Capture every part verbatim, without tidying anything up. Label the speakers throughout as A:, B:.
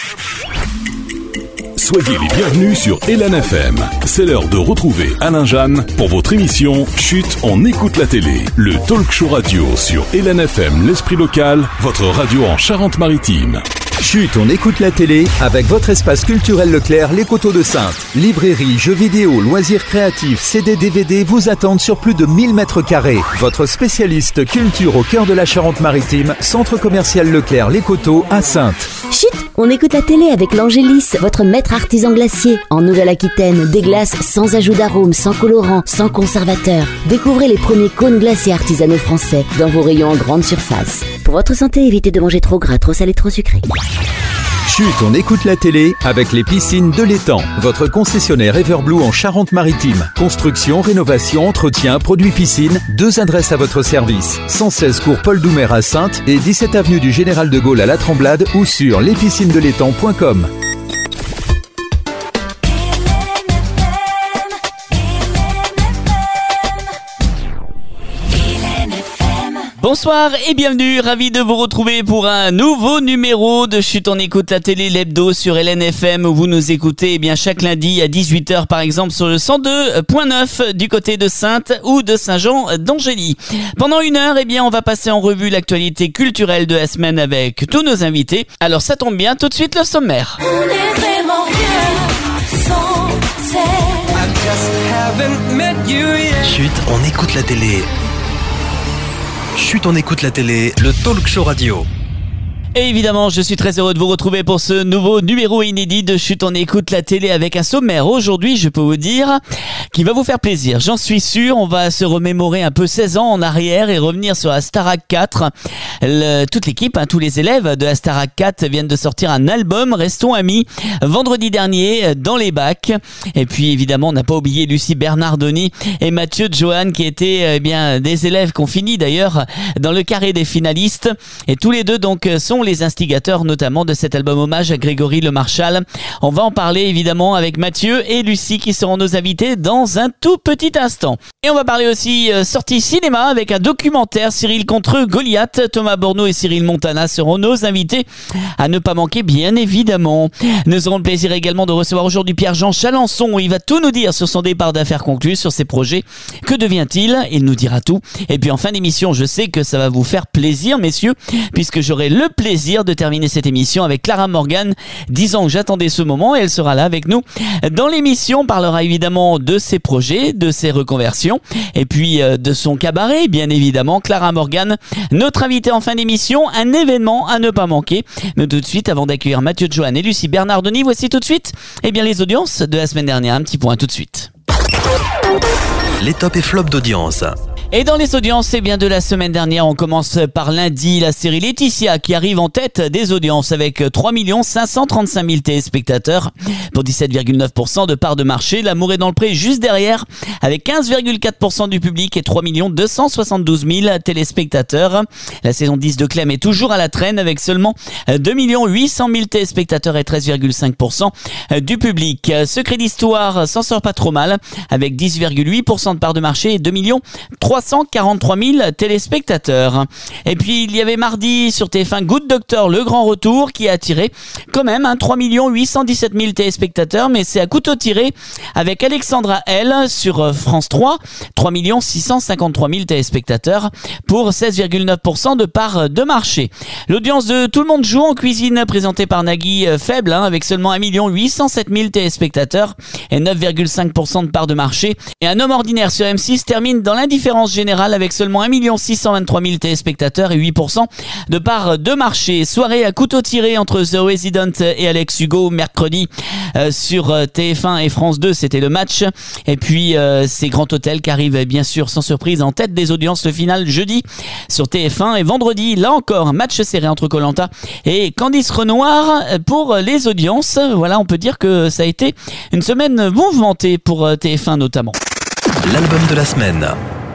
A: Soyez les bienvenus sur Hélène F M. C'est l'heure de retrouver Alain Jeanne pour votre émission Chut, on écoute la télé. Le talk show radio sur Hélène F M, l'esprit local, votre radio en Charente-Maritime.
B: Chut, on écoute la télé avec votre espace culturel Leclerc, les Coteaux de Saintes. Librairie, jeux vidéo, loisirs créatifs, C D, D V D vous attendent sur plus de mille mètres carrés. Votre spécialiste culture au cœur de la Charente-Maritime, centre commercial Leclerc, les Coteaux à Saintes.
C: Chut, on écoute la télé avec l'Angélis, votre maître artisan glacier. En Nouvelle-Aquitaine, des glaces sans ajout d'arôme, sans colorant, sans conservateur. Découvrez les premiers cônes glacés artisanaux français dans vos rayons en grande surface. Pour votre santé, évitez de manger trop gras, trop salé, trop sucré.
B: Chut, on écoute la télé avec les piscines de l'Étang. Votre concessionnaire Everblue en Charente-Maritime. Construction, rénovation, entretien, produits piscine. Deux adresses à votre service. cent seize cours Paul Doumer à Saintes et dix-sept avenue du Général de Gaulle à La Tremblade ou sur les piscines de l'étang point com.
D: Bonsoir et bienvenue, ravi de vous retrouver pour un nouveau numéro de Chut, on écoute la télé, l'hebdo sur Hélène F M où vous nous écoutez eh bien chaque lundi à dix-huit heures par exemple sur le cent deux virgule neuf du côté de Saintes ou de Saint-Jean d'Angély. Pendant une heure, eh bien on va passer en revue l'actualité culturelle de la semaine avec tous nos invités. Alors ça tombe bien, tout de suite le sommaire.
E: On est vraiment bien sans elle.
F: Chut, on écoute la télé. Chut, on écoute la télé, le talk show radio.
D: Et évidemment, je suis très heureux de vous retrouver pour ce nouveau numéro inédit de Chut, on écoute la télé avec un sommaire. Aujourd'hui, je peux vous dire, qui va vous faire plaisir. J'en suis sûr, on va se remémorer un peu seize ans en arrière et revenir sur la Starac quatre. Le, toute l'équipe, hein, tous les élèves de la Starac quatre viennent de sortir un album, Restons amis, vendredi dernier dans les bacs. Et puis évidemment, on n'a pas oublié Lucie Bernardoni et Mathieu Johan qui étaient eh bien des élèves qui ont fini d'ailleurs dans le carré des finalistes. Et tous les deux donc sont les instigateurs notamment de cet album hommage à Grégory Le Marchal. On va en parler évidemment avec Mathieu et Lucie qui seront nos invités dans un tout petit instant. Et on va parler aussi euh, sortie cinéma avec un documentaire Cyril contre Goliath. Thomas Borneau et Cyril Montana seront nos invités à ne pas manquer bien évidemment. Nous aurons le plaisir également de recevoir aujourd'hui Pierre-Jean Chalençon. Il va tout nous dire sur son départ d'affaires conclu, sur ses projets. Que devient-il? Il nous dira tout. Et puis en fin d'émission, je sais que ça va vous faire plaisir messieurs, puisque j'aurai le plaisir de terminer cette émission avec Clara Morgan, disant que j'attendais ce moment et elle sera là avec nous dans l'émission. On parlera évidemment de ses projets, de ses reconversions et puis euh, de son cabaret bien évidemment. Clara Morgan, notre invitée en fin d'émission, un événement à ne pas manquer. Mais tout de suite, avant d'accueillir Mathieu Johan et Lucie Bernardoni, voici tout de suite eh bien, les audiences de la semaine dernière. Un petit point tout de suite.
F: Les tops et flops d'audience.
D: Et dans les audiences, eh bien de la semaine dernière, on commence par lundi, la série Laetitia qui arrive en tête des audiences avec trois millions cinq cent trente-cinq mille téléspectateurs pour dix-sept virgule neuf pour cent de part de marché. L'amour est dans le pré juste derrière avec quinze virgule quatre pour cent du public et trois millions deux cent soixante-douze mille téléspectateurs. La saison dix de Clem est toujours à la traîne avec seulement deux millions huit cent mille téléspectateurs et treize virgule cinq pour cent du public. Secret d'Histoire s'en sort pas trop mal avec dix virgule huit pour cent de part de marché et deux millions trois cent quarante-trois mille téléspectateurs. Et puis il y avait mardi sur T F un Good Doctor, le grand retour qui a attiré quand même un trois millions huit cent dix-sept mille téléspectateurs, mais c'est à couteau tiré avec Alexandra L sur France trois, trois millions six cent cinquante-trois mille téléspectateurs pour seize virgule neuf pour cent de part de marché. L'audience de Tout le monde joue en cuisine présentée par Nagui faible hein, avec seulement un million huit cent sept mille téléspectateurs et neuf virgule cinq pour cent de part de marché. Et Un homme ordinaire sur M six termine dans l'indifférence générale avec seulement un million six cent vingt-trois mille téléspectateurs et huit pour cent de part de marché. Soirée à couteau tiré entre The Resident et Alex Hugo mercredi euh, sur T F un et France deux, c'était le match. Et puis euh, c'est Grand Hôtel qui arrive bien sûr sans surprise en tête des audiences. Le final jeudi sur T F un et vendredi, là encore, un match serré entre Koh-Lanta et Candice Renoir pour les audiences. Voilà, on peut dire que ça a été une semaine mouvementée pour T F un notamment.
F: L'album de la semaine.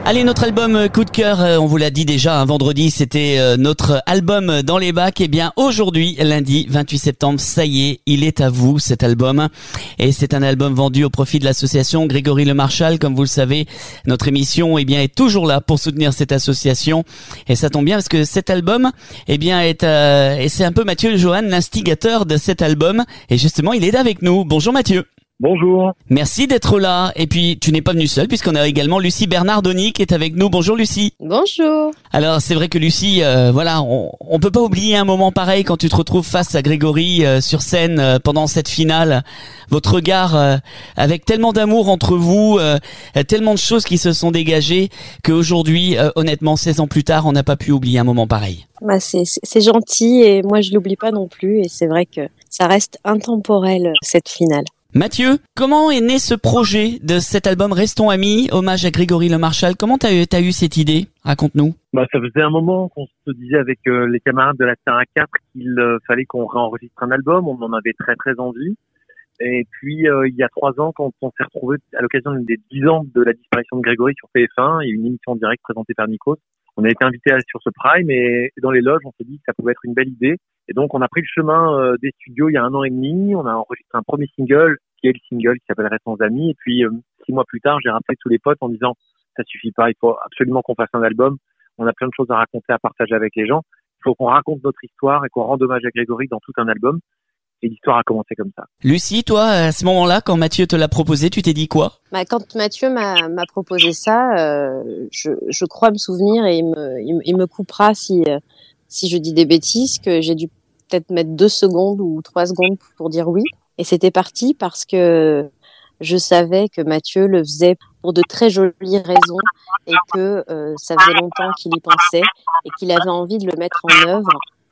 D: Allez, notre album coup de cœur, on vous l'a dit déjà, un vendredi, c'était notre album dans les bacs. Et bien aujourd'hui, lundi vingt-huit septembre, ça y est, il est à vous cet album. Et c'est un album vendu au profit de l'association Grégory Le Marchal. Comme vous le savez, notre émission eh bien est toujours là pour soutenir cette association. Et ça tombe bien parce que cet album, eh bien est euh, et c'est un peu Mathieu Johan, l'instigateur de cet album. Et justement, il est avec nous. Bonjour Mathieu.
G: Bonjour.
D: Merci d'être là. Et puis, tu n'es pas venu seul puisqu'on a également Lucie Bernardoni qui est avec nous. Bonjour Lucie.
H: Bonjour.
D: Alors, c'est vrai que Lucie, euh, voilà, on, on peut pas oublier un moment pareil quand tu te retrouves face à Grégory euh, sur scène euh, pendant cette finale. Votre regard euh, avec tellement d'amour entre vous, euh, tellement de choses qui se sont dégagées qu'aujourd'hui, euh, honnêtement, seize ans plus tard, on n'a pas pu oublier un moment pareil.
H: Bah c'est, c'est gentil et moi je l'oublie pas non plus et c'est vrai que ça reste intemporel cette finale.
D: Mathieu, comment est né ce projet de cet album Restons Amis, hommage à Grégory Le Marchal? Comment t'as eu, t'as eu cette idée? Raconte-nous.
G: Bah, ça faisait un moment qu'on se disait avec euh, les camarades de la Terre à quatre qu'il euh, fallait qu'on réenregistre un album. On en avait très très envie. Et puis euh, il y a trois ans, quand on s'est retrouvés à l'occasion des dix ans de la disparition de Grégory sur T F un, il y a eu une émission en direct présentée par Nikos. On a été invités à aller sur ce Prime et dans les loges, on s'est dit que ça pouvait être une belle idée. Et donc on a pris le chemin euh, des studios il y a un an et demi. On a enregistré un premier single qui est le single qui s'appelle Restons Amis. Et puis euh, six mois plus tard, j'ai rappelé tous les potes en disant ça suffit pas, il faut absolument qu'on fasse un album. On a plein de choses à raconter, à partager avec les gens. Il faut qu'on raconte notre histoire et qu'on rende hommage à Grégory dans tout un album. Et l'histoire a commencé comme ça.
D: Lucie, toi, à ce moment-là, quand Mathieu te l'a proposé, tu t'es dit quoi?
H: Bah, quand Mathieu m'a, m'a proposé ça, euh, je, je crois me souvenir et il me, il, il me coupera si, si je dis des bêtises, que j'ai dû peut-être mettre deux secondes ou trois secondes pour dire oui. Et c'était parti parce que je savais que Mathieu le faisait pour de très jolies raisons et que euh, ça faisait longtemps qu'il y pensait et qu'il avait envie de le mettre en œuvre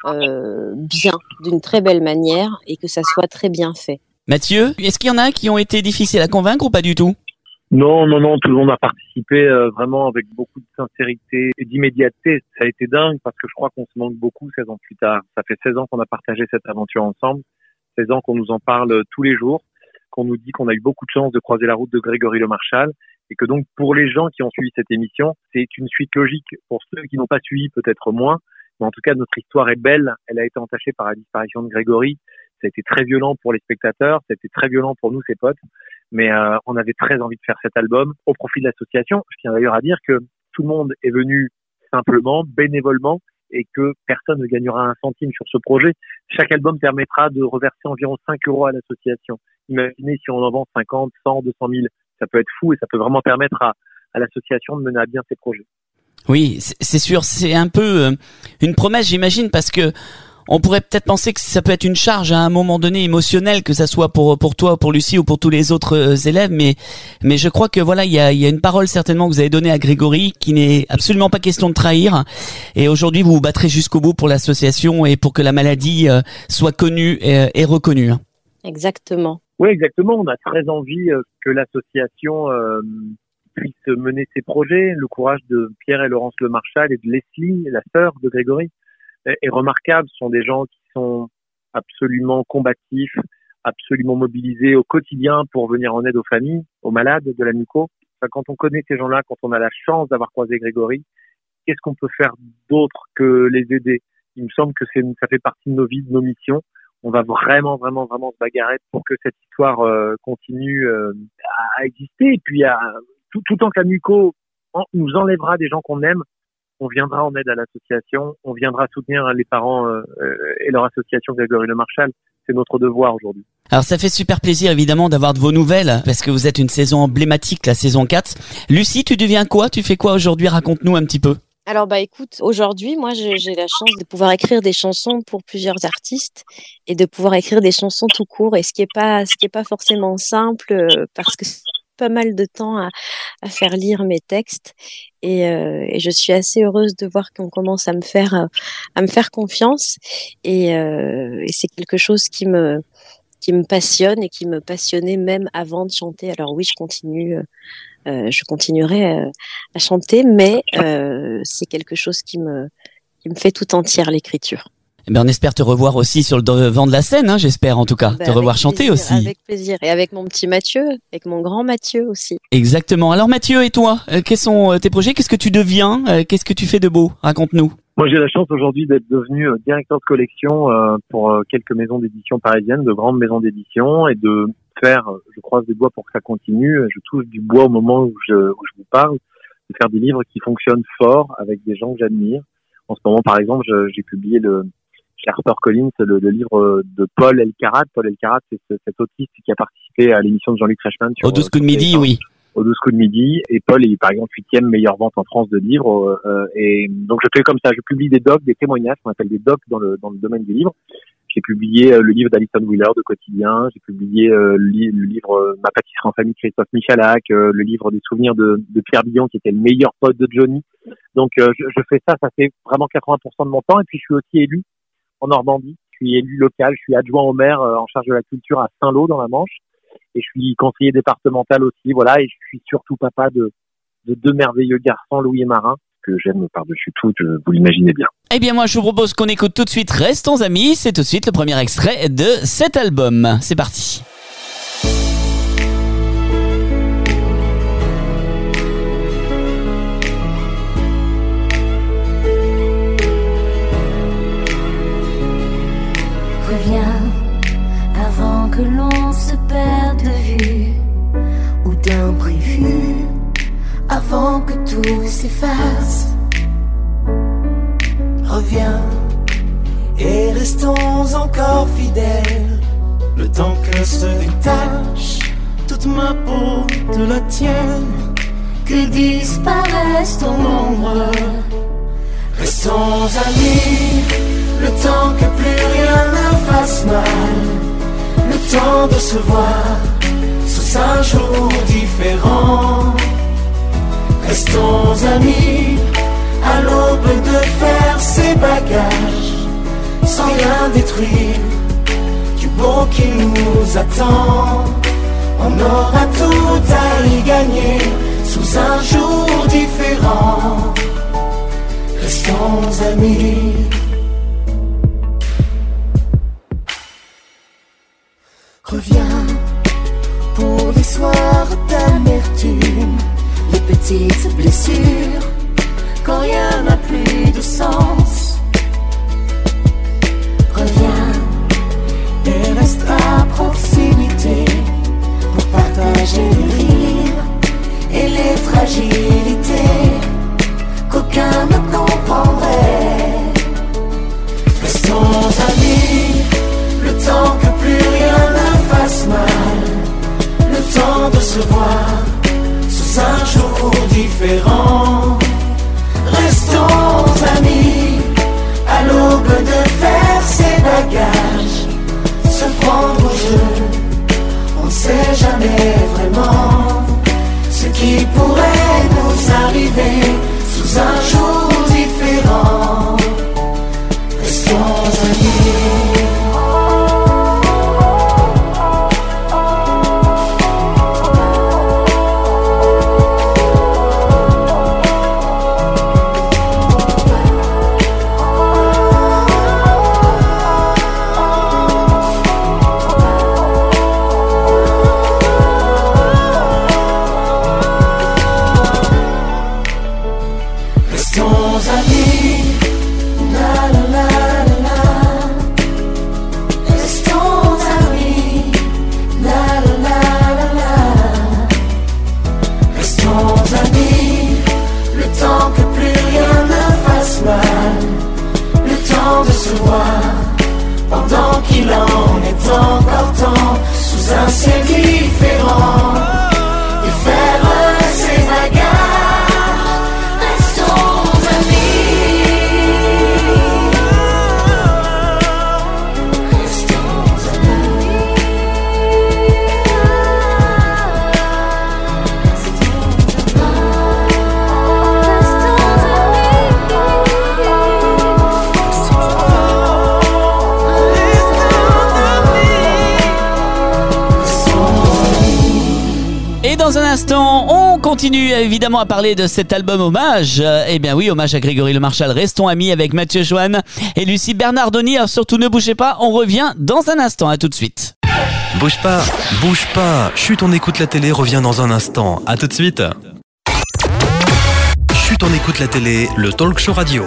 H: euh, bien, d'une très belle manière et que ça soit très bien fait.
D: Mathieu, est-ce qu'il y en a qui ont été difficiles à convaincre ou pas du tout?
G: Non, non, non, tout le monde a participé euh, vraiment avec beaucoup de sincérité et d'immédiateté. Ça a été dingue parce que je crois qu'on se manque beaucoup seize ans plus tard. Ça fait seize ans qu'on a partagé cette aventure ensemble, seize ans qu'on nous en parle tous les jours, qu'on nous dit qu'on a eu beaucoup de chance de croiser la route de Grégory Le Marchal et que donc pour les gens qui ont suivi cette émission, c'est une suite logique. Pour ceux qui n'ont pas suivi, peut-être moins, mais en tout cas notre histoire est belle. Elle a été entachée par la disparition de Grégory. Ça a été très violent pour les spectateurs, ça a été très violent pour nous, ses potes, mais euh, on avait très envie de faire cet album au profit de l'association. Je tiens d'ailleurs à dire que tout le monde est venu simplement, bénévolement, et que personne ne gagnera un centime sur ce projet. Chaque album permettra de reverser environ cinq euros à l'association. Imaginez si on en vend cinquante, cent, deux cent mille. Ça peut être fou et ça peut vraiment permettre à, à l'association de mener à bien ses projets.
D: Oui, c'est sûr, c'est un peu euh, une promesse, j'imagine, parce que on pourrait peut-être penser que ça peut être une charge à un moment donné émotionnelle, que ça soit pour pour toi, pour Lucie ou pour tous les autres euh, élèves, mais mais je crois que voilà, il y a il y a une parole certainement que vous avez donnée à Grégory qui n'est absolument pas question de trahir. Et aujourd'hui, vous vous battrez jusqu'au bout pour l'association et pour que la maladie euh, soit connue et, et reconnue.
H: Exactement.
G: Oui, exactement. On a très envie euh, que l'association euh, puisse mener ses projets. Le courage de Pierre et Laurence Le Marchal et de Leslie, la sœur de Grégory, est remarquable. Ce sont des gens qui sont absolument combatifs, absolument mobilisés au quotidien pour venir en aide aux familles, aux malades de la muco. Enfin, quand on connaît ces gens-là, quand on a la chance d'avoir croisé Grégory, qu'est-ce qu'on peut faire d'autre que les aider? Il me semble que c'est, ça fait partie de nos vies, de nos missions. On va vraiment, vraiment, vraiment se bagarrer pour que cette histoire euh, continue euh, à exister. Et puis, à, tout, tout tant que la muco en, nous enlèvera des gens qu'on aime, on viendra en aide à l'association, on viendra soutenir les parents euh, et leur association Grégory Le Marchal. C'est notre devoir aujourd'hui.
D: Alors ça fait super plaisir évidemment d'avoir de vos nouvelles parce que vous êtes une saison emblématique, la saison quatre. Lucie, tu deviens quoi? Tu fais quoi aujourd'hui? Raconte-nous un petit peu.
H: Alors bah écoute, aujourd'hui moi j'ai, j'ai la chance de pouvoir écrire des chansons pour plusieurs artistes et de pouvoir écrire des chansons tout court, et ce qui est pas ce qui est pas forcément simple euh, parce que c'est pas mal de temps à, à faire lire mes textes, et, euh, et je suis assez heureuse de voir qu'on commence à me faire euh, à me faire confiance, et, euh, et c'est quelque chose qui me qui me passionne et qui me passionnait même avant de chanter. Alors oui, je continue euh, Euh, je continuerai euh, à chanter, mais euh, c'est quelque chose qui me qui me fait tout entière, l'écriture.
D: Eh ben, on espère te revoir aussi sur le devant de la scène, hein, j'espère en tout cas.
H: Bah,
D: te revoir
H: avec
D: chanter
H: plaisir,
D: aussi.
H: Avec plaisir. Et avec mon petit Mathieu, avec mon grand Mathieu aussi.
D: Exactement. Alors Mathieu, et toi, euh, quels sont euh, tes projets? Qu'est-ce que tu deviens? Euh, Qu'est-ce que tu fais de beau? Raconte-nous.
G: Moi, j'ai la chance aujourd'hui d'être devenu euh, directeur de collection euh, pour euh, quelques maisons d'édition parisiennes, de grandes maisons d'édition, et de faire, euh, je croise des doigts pour que ça continue, je touche du bois au moment où je, où je vous parle, de faire des livres qui fonctionnent fort avec des gens que j'admire. En ce moment, par exemple, je, j'ai publié le chez HarperCollins le, le livre de Paul Elkarat. Paul Elkarat, c'est ce, cet autiste qui a participé à l'émission de Jean-Luc Reichmann sur
D: Au douze coups de midi, oui.
G: Au douze coups de midi. Et Paul est par exemple huitième meilleure vente en France de livres. Euh, et donc je fais comme ça, je publie des docs, des témoignages, qu'on appelle des docs dans le dans le domaine du livre. J'ai publié euh, le livre d'Alison Wheeler de Quotidien. J'ai publié euh, le, li- le livre euh, Ma pâtisserie en famille de Christophe Michalak, euh, le livre des souvenirs de, de Pierre Billon qui était le meilleur pote de Johnny. Donc euh, je, je fais ça, ça fait vraiment quatre-vingts pour cent de mon temps. Et puis je suis aussi élu en Normandie. Je suis élu local. Je suis adjoint au maire euh, en charge de la culture à Saint-Lô dans la Manche. Et je suis conseiller départemental aussi. Voilà. Et je suis surtout papa de, de deux merveilleux garçons, Louis et Marin, que j'aime par-dessus tout, je, vous l'imaginez bien.
D: Eh bien moi je vous propose qu'on écoute tout de suite Restons amis, c'est tout de suite le premier extrait de cet album. C'est parti.
E: Reviens avant que l'on se perde de vue ou d'imprévu, avant que tout s'efface.
I: Reviens et restons encore fidèles, le temps que se détache toute ma peau de la tienne,
E: que disparaisse ton ombre.
I: Restons amis, le temps que plus rien ne fasse mal, le temps de se voir sous un jour différent. Restons amis, à l'aube de faire ses bagages, sans rien détruire du beau qui nous attend. On aura tout à y gagner sous un jour différent. Restons amis.
E: Reviens pour les soirs d'amertume, les petites blessures, quand rien n'a plus de sens. Reviens et reste à proximité pour partager les rires et les fragilités qu'aucun ne comprendrait.
I: Restons amis, le temps que plus rien ne fasse mal, le temps de se voir sous un jour différent. Restons amis, à l'aube de faire ses bagages, se prendre au jeu, on ne sait jamais vraiment ce qui pourrait nous arriver sous un jour différent. Restons amis. Pendant qu'il en est encore temps, sous un ciel différent, de faire ses bagages. Restons amis. Restons amis.
D: Et dans un instant, on continue évidemment à parler de cet album hommage. Euh, eh bien oui, hommage à Grégory Le Marchal. Restons amis avec Mathieu Joanne et Lucie Bernardoni. Alors surtout ne bougez pas, on revient dans un instant. À tout de suite.
F: Bouge pas, bouge pas. Chut, on écoute la télé, revient dans un instant. À tout de suite. Chut, on écoute la télé, le talk show radio.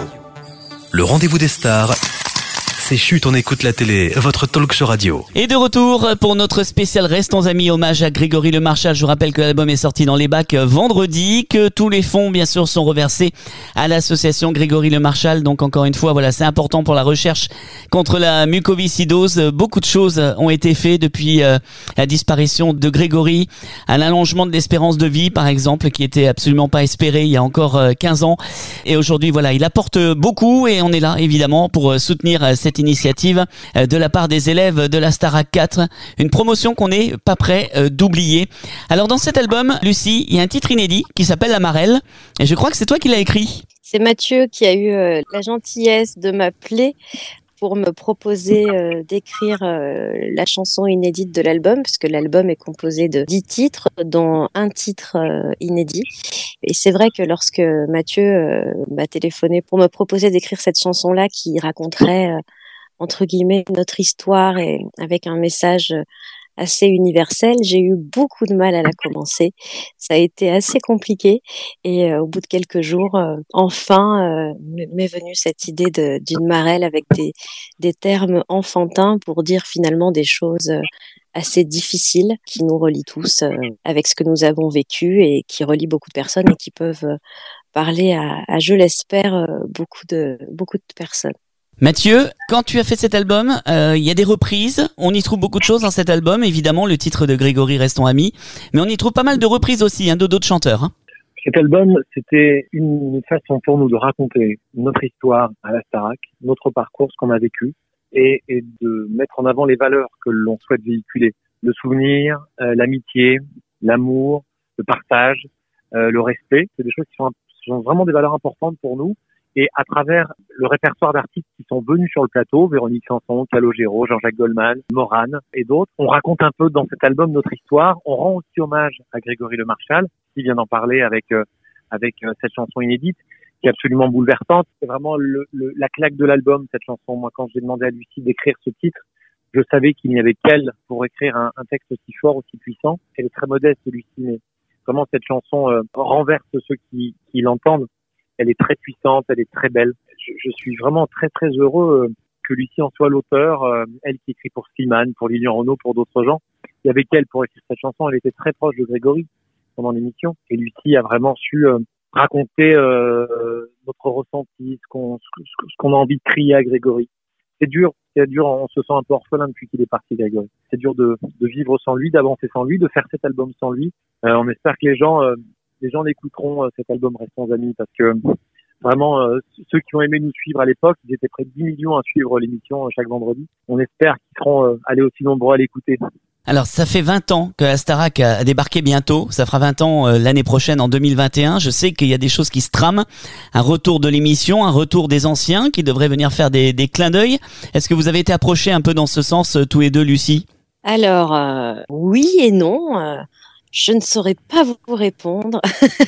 F: Le rendez-vous des stars. C'est Chut, on écoute la télé, votre talk show radio.
D: Et de retour pour notre spécial Restons amis, hommage à Grégory Le Marchal. Je vous rappelle que l'album est sorti dans les bacs vendredi, que tous les fonds, bien sûr, sont reversés à l'association Grégory Le Marchal. Donc, encore une fois, voilà, c'est important pour la recherche contre la mucoviscidose. Beaucoup de choses ont été faites depuis euh, la disparition de Grégory, un allongement de l'espérance de vie, par exemple, qui était absolument pas espéré il y a encore euh, quinze ans. Et aujourd'hui, voilà, il apporte beaucoup et on est là, évidemment, pour euh, soutenir euh, cette initiative de la part des élèves de la Starac quatre, une promotion qu'on n'est pas prêt d'oublier. Alors dans cet album, Lucie, il y a un titre inédit qui s'appelle La Marelle et je crois que c'est toi qui l'as écrit.
H: C'est Mathieu qui a eu euh, la gentillesse de m'appeler pour me proposer euh, d'écrire euh, la chanson inédite de l'album, puisque l'album est composé de dix titres, dont un titre euh, inédit. Et c'est vrai que lorsque Mathieu euh, m'a téléphoné pour me proposer d'écrire cette chanson-là qui raconterait euh, entre guillemets notre histoire et avec un message assez universel, j'ai eu beaucoup de mal à la commencer. Ça a été assez compliqué et euh, au bout de quelques jours, euh, enfin, euh, m'est venue cette idée de, d'une marelle avec des, des termes enfantins pour dire finalement des choses euh, assez difficiles qui nous relient tous euh, avec ce que nous avons vécu et qui relient beaucoup de personnes et qui peuvent euh, parler à, à, je l'espère, euh, beaucoup de, beaucoup de personnes.
D: Mathieu, quand tu as fait cet album, il euh, y a des reprises, on y trouve beaucoup de choses dans cet album, évidemment le titre de Grégory Restons amis, mais on y trouve pas mal de reprises aussi, hein, de d'autres chanteurs. Hein.
G: Cet album, c'était une façon pour nous de raconter notre histoire à la Starac, notre parcours, ce qu'on a vécu, et, et de mettre en avant les valeurs que l'on souhaite véhiculer. Le souvenir, euh, l'amitié, l'amour, le partage, euh, le respect, c'est des choses qui sont, sont vraiment des valeurs importantes pour nous. Et à travers le répertoire d'artistes qui sont venus sur le plateau, Véronique Sanson, Calogero, Jean-Jacques Goldman, Morane et d'autres, on raconte un peu dans cet album notre histoire. On rend aussi hommage à Grégory Le Marchal, qui vient d'en parler avec euh, avec euh, cette chanson inédite, qui est absolument bouleversante. C'est vraiment le, le, la claque de l'album, cette chanson. Moi, quand j'ai demandé à Lucie d'écrire ce titre, je savais qu'il n'y avait qu'elle pour écrire un, un texte aussi fort, aussi puissant. Elle est très modeste, Lucie, mais comment cette chanson euh, renverse ceux qui, qui l'entendent. Elle est très puissante, elle est très belle. Je, je suis vraiment très très heureux euh, que Lucie en soit l'auteur. Euh, elle qui écrit pour Slimane, pour Lilian Renaud, pour d'autres gens. Et avec elle, pour écrire cette chanson, elle était très proche de Grégory pendant l'émission. Et Lucie a vraiment su euh, raconter euh, notre ressenti, ce qu'on, ce, ce qu'on a envie de crier à Grégory. C'est dur, c'est dur. On se sent un peu orphelin depuis qu'il est parti, Grégory. C'est dur de, de vivre sans lui, d'avancer sans lui, de faire cet album sans lui. Euh, on espère que les gens euh, les gens l'écouteront, euh, cet album Restons amis, parce que vraiment, euh, ceux qui ont aimé nous suivre à l'époque, ils étaient près de dix millions à suivre l'émission euh, chaque vendredi. On espère qu'ils seront euh, allés aussi nombreux à l'écouter.
D: Alors, ça fait vingt ans que la Starac a débarqué bientôt. Ça fera vingt ans euh, l'année prochaine, en deux mille vingt et un. Je sais qu'il y a des choses qui se trament. Un retour de l'émission, un retour des anciens qui devraient venir faire des, des clins d'œil. Est-ce que vous avez été approchés un peu dans ce sens, euh, tous les deux, Lucie ?
H: Alors, euh, oui et non. Euh... Je ne saurais pas vous répondre.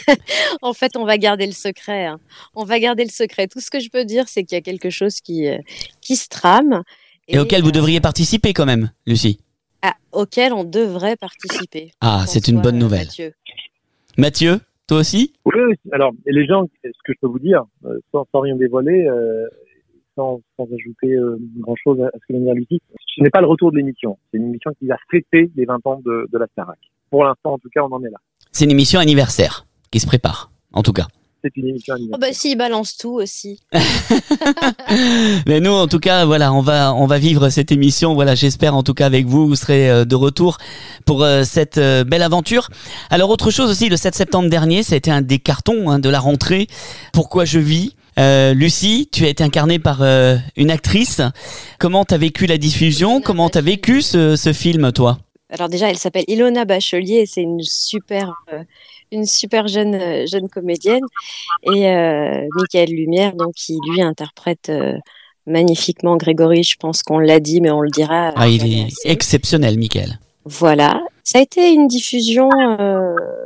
H: En fait, on va garder le secret. Hein. On va garder le secret. Tout ce que je peux dire, c'est qu'il y a quelque chose qui, euh, qui se trame.
D: Et, et auquel euh, vous devriez participer quand même, Lucie.
H: Ah, auquel on devrait participer.
D: Ah, c'est une bonne nouvelle.
H: Mathieu.
D: Mathieu, toi aussi ?
G: Oui, alors, les gens, ce que je peux vous dire, sans, sans rien dévoiler, euh, sans, sans ajouter euh, grand-chose à ce que vient de dire Lucie, ce n'est pas le retour de l'émission. C'est une émission qui a fêté les vingt ans de, de la Starac. Pour l'instant, en tout cas, on en est là.
D: C'est une émission anniversaire qui se prépare, en tout cas.
G: C'est une émission anniversaire.
H: Oh bah si, il balance tout aussi.
D: Mais nous, en tout cas, voilà, on va on va vivre cette émission. Voilà, j'espère en tout cas avec vous, vous serez euh, de retour pour euh, cette euh, belle aventure. Alors autre chose aussi, le sept septembre dernier, ça a été un des cartons hein, de la rentrée. Pourquoi je vis. Euh, Lucie, tu as été incarnée par euh, une actrice. Comment t'as vécu la diffusion ? Comment t'as vécu ce, ce film, toi ?
H: Alors déjà, elle s'appelle Ilona Bachelier et c'est une super, euh, une super jeune, euh, jeune comédienne. Et euh, Michael Lumière, donc qui lui interprète euh, magnifiquement Grégory. Je pense qu'on l'a dit, mais on le dira.
D: Ah, il est exceptionnel, Michael.
H: Voilà. Ça a été une diffusion euh,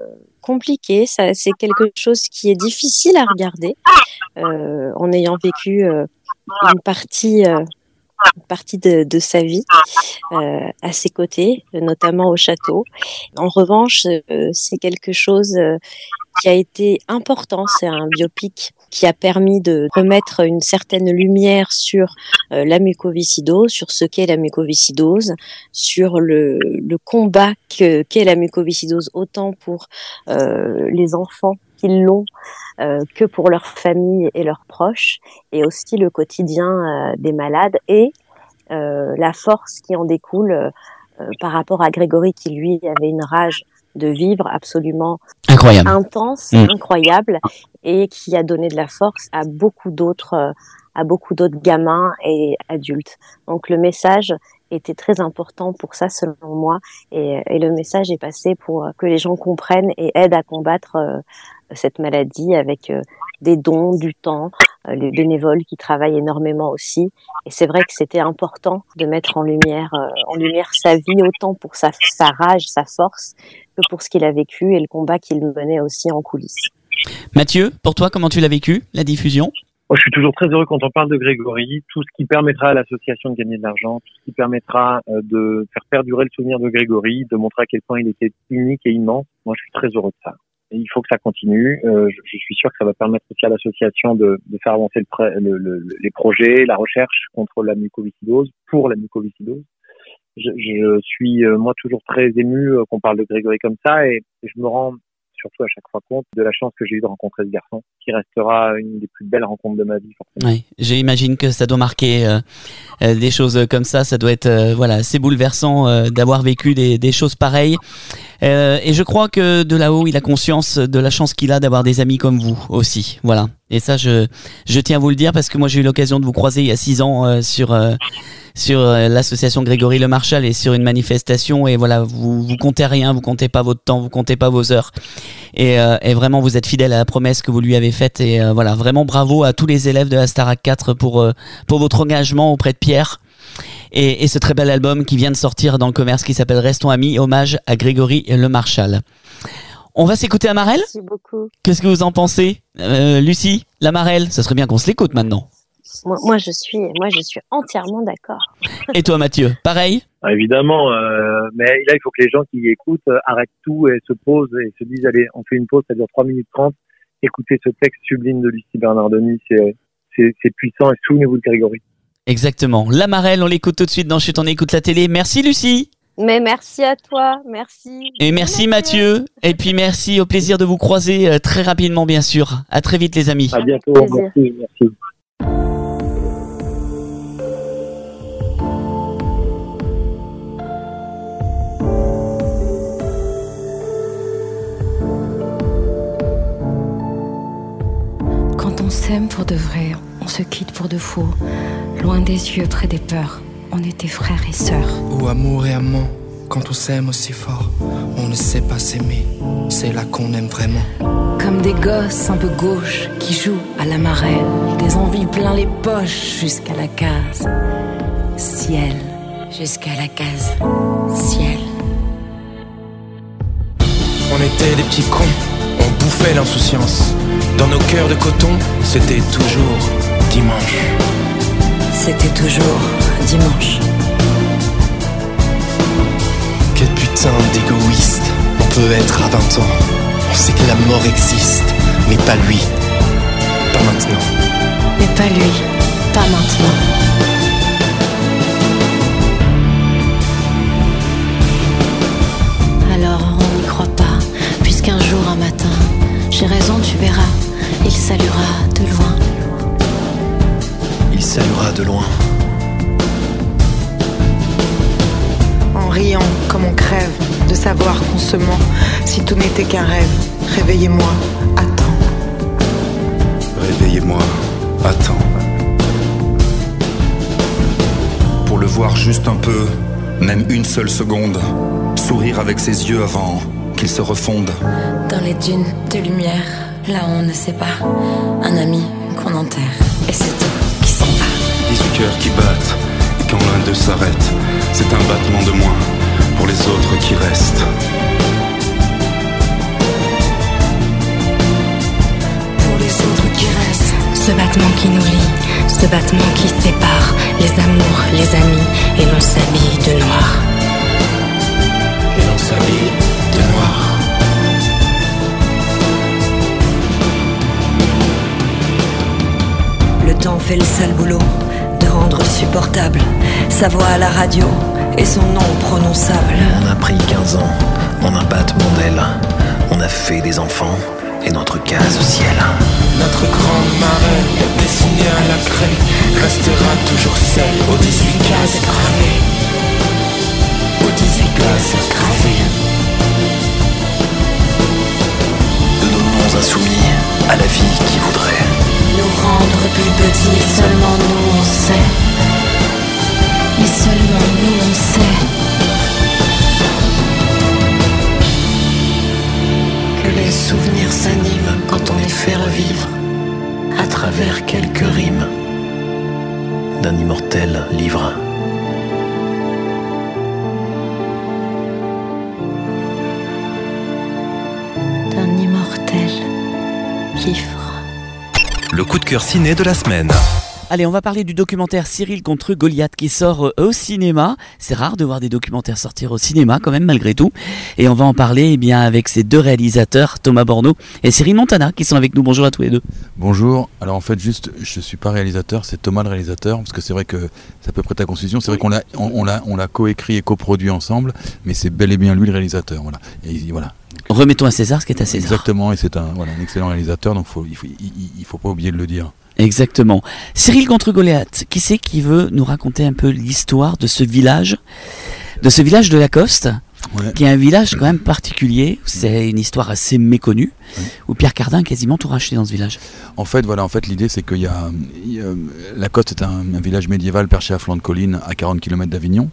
H: compliqué. Ça, c'est quelque chose qui est difficile à regarder euh, en ayant vécu euh, une partie, euh, une partie de, de sa vie euh, à ses côtés, notamment au château. En revanche, euh, c'est quelque chose euh, qui a été important. C'est un biopic qui a permis de remettre une certaine lumière sur euh, la mucoviscidose, sur ce qu'est la mucoviscidose, sur le, le combat que, qu'est la mucoviscidose, autant pour euh, les enfants qui l'ont euh, que pour leurs familles et leurs proches, et aussi le quotidien euh, des malades et euh, la force qui en découle euh, par rapport à Grégory qui, lui, avait une rage de vivre absolument
D: incroyable,
H: intense,
D: mmh.
H: incroyable, et qui a donné de la force à beaucoup d'autres, euh, à beaucoup d'autres gamins et adultes. Donc le message était très important pour ça, selon moi, et, et le message est passé pour que les gens comprennent et aident à combattre euh, cette maladie avec euh, des dons, du temps, euh, les bénévoles qui travaillent énormément aussi. Et c'est vrai que c'était important de mettre en lumière, euh, en lumière sa vie, autant pour sa, sa rage, sa force, que pour ce qu'il a vécu et le combat qu'il menait aussi en coulisses.
D: Mathieu, pour toi, comment tu l'as vécu, la diffusion ?
G: Moi, je suis toujours très heureux quand on parle de Grégory. Tout ce qui permettra à l'association de gagner de l'argent, tout ce qui permettra euh, de faire perdurer le souvenir de Grégory, de montrer à quel point il était unique et immense. Moi, je suis très heureux de ça. Et il faut que ça continue. Euh, je, je suis sûr que ça va permettre aussi à l'association de, de faire avancer le, pré, le, le, les projets, la recherche contre la mucoviscidose, pour la mucoviscidose. Je, je suis, euh, moi, toujours très ému euh, qu'on parle de Grégory comme ça, et, et je me rends surtout à chaque fois compte de la chance que j'ai eu de rencontrer ce garçon, qui restera une des plus belles rencontres de ma vie, forcément.
D: Oui, j'imagine que ça doit marquer euh, euh, des choses comme ça, ça doit être euh, voilà, assez bouleversant euh, d'avoir vécu des, des choses pareilles. Euh, et je crois que de là-haut, il a conscience de la chance qu'il a d'avoir des amis comme vous aussi. Voilà. Et ça, je, je tiens à vous le dire parce que moi, j'ai eu l'occasion de vous croiser il y a six ans euh, sur... Euh, sur l'association Grégory Le Marchal et sur une manifestation, et voilà, vous vous comptez rien, vous comptez pas votre temps, vous comptez pas vos heures, et, euh, et vraiment vous êtes fidèle à la promesse que vous lui avez faite, et euh, voilà, vraiment bravo à tous les élèves de la Starac quatre pour euh, pour votre engagement auprès de Pierre et, et ce très bel album qui vient de sortir dans le commerce qui s'appelle Restons amis, hommage à Grégory Le Marchal. On va s'écouter Amarelle.
H: Merci beaucoup.
D: Qu'est-ce que vous en pensez, euh, Lucie, l'Amarelle? Ça serait bien qu'on se l'écoute maintenant.
H: Moi, moi, je suis, moi, je suis entièrement d'accord.
D: Et toi, Mathieu, pareil?
G: Ah, évidemment, euh, mais là, il faut que les gens qui écoutent euh, arrêtent tout et se posent et se disent, allez, on fait une pause, ça dure trois minutes trente. Écoutez ce texte sublime de Lucie Bernardoni, c'est, c'est, c'est puissant, et souvenez-vous de Grégory.
D: Exactement. L'Amarelle, on l'écoute tout de suite dans Chut, on écoute la télé. Merci, Lucie.
H: Mais merci à toi, merci.
D: Et merci Mathieu. Mathieu. Et puis merci, au plaisir de vous croiser euh, très rapidement, bien sûr. À très vite, les amis.
G: À bientôt. Merci, merci.
J: Quand on s'aime pour de vrai, on se quitte pour de faux. Loin des yeux, près des peurs, on était frères et sœurs.
K: Ou amour et amant, quand on s'aime aussi fort, on ne sait pas s'aimer, c'est là qu'on aime vraiment.
J: Comme des gosses un peu gauches qui jouent à la marelle, des envies plein les poches jusqu'à la case ciel, jusqu'à la case ciel.
K: On était des petits cons, on bouffait l'insouciance. Dans nos cœurs de coton, c'était toujours dimanche.
J: C'était toujours dimanche.
K: Quel putain d'égoïste on peut être à vingt ans. On sait que la mort existe, mais pas lui, pas maintenant.
J: Mais pas lui, pas maintenant. Alors on n'y croit pas, puisqu'un jour, un matin, j'ai raison, tu verras, il saluera de loin.
K: Il saluera de loin.
L: En riant comme on crève, de savoir qu'on se ment, si tout n'était qu'un rêve. Réveillez-moi, attends.
M: Réveillez-moi, attends. Pour le voir juste un peu, même une seule seconde, sourire avec ses yeux avant qu'il se refonde.
J: Dans les dunes de lumière, là on ne sait pas, un ami qu'on enterre, et c'est tout qui s'en va.
M: dix-huit cœurs qui battent, et quand l'un d'eux s'arrête, c'est un battement de moins pour les autres qui restent.
J: Ce battement qui nous lie, ce battement qui sépare les amours, les amis, et l'on s'habille de noir.
K: Et l'on s'habille de noir.
N: Le temps fait le sale boulot de rendre supportable sa voix à la radio et son nom prononçable.
K: On a pris quinze ans en un battement d'aile. On a fait des enfants et notre case au ciel. Notre grande marraine, dessinée à la craie, restera toujours seule aux dix-huit cases gravées. Aux dix-huit cases gravées. De nos noms insoumis à la vie qui voudrait
J: nous rendre plus petits, seulement nous on sait. Mais seulement nous on sait que les souvenirs s'animent quand on les fait revivre à travers quelques rimes
K: d'un immortel livre.
J: D'un immortel livre.
F: Le coup de cœur ciné de la semaine.
D: Allez, on va parler du documentaire Cyril contre Goliath qui sort au cinéma. C'est rare de voir des documentaires sortir au cinéma quand même malgré tout. Et on va en parler eh bien, avec ces deux réalisateurs, Thomas Borneau et Cyril Montana, qui sont avec nous. Bonjour à tous les deux.
O: Bonjour. Alors en fait, juste, je ne suis pas réalisateur, c'est Thomas le réalisateur, parce que c'est vrai que c'est à peu près ta constitution. C'est vrai qu'on l'a, on, on l'a, on l'a coécrit et coproduit ensemble, mais c'est bel et bien lui le réalisateur. Voilà. Et voilà.
D: Remettons à César ce qui est à César.
O: Exactement, et c'est un, voilà, un excellent réalisateur, donc faut, il ne faut pas oublier de le dire.
D: Exactement. Cyril contre Goliath, qui c'est qui veut nous raconter un peu l'histoire de ce village, de ce village de Lacoste, ouais. Qui est un village quand même particulier, c'est une histoire assez méconnue, ouais. Où Pierre Cardin a quasiment tout racheté dans ce village.
O: En fait, voilà, en fait, l'idée c'est qu'il y a, il y a Lacoste est un, un village médiéval perché à flanc de colline à quarante kilomètres d'Avignon,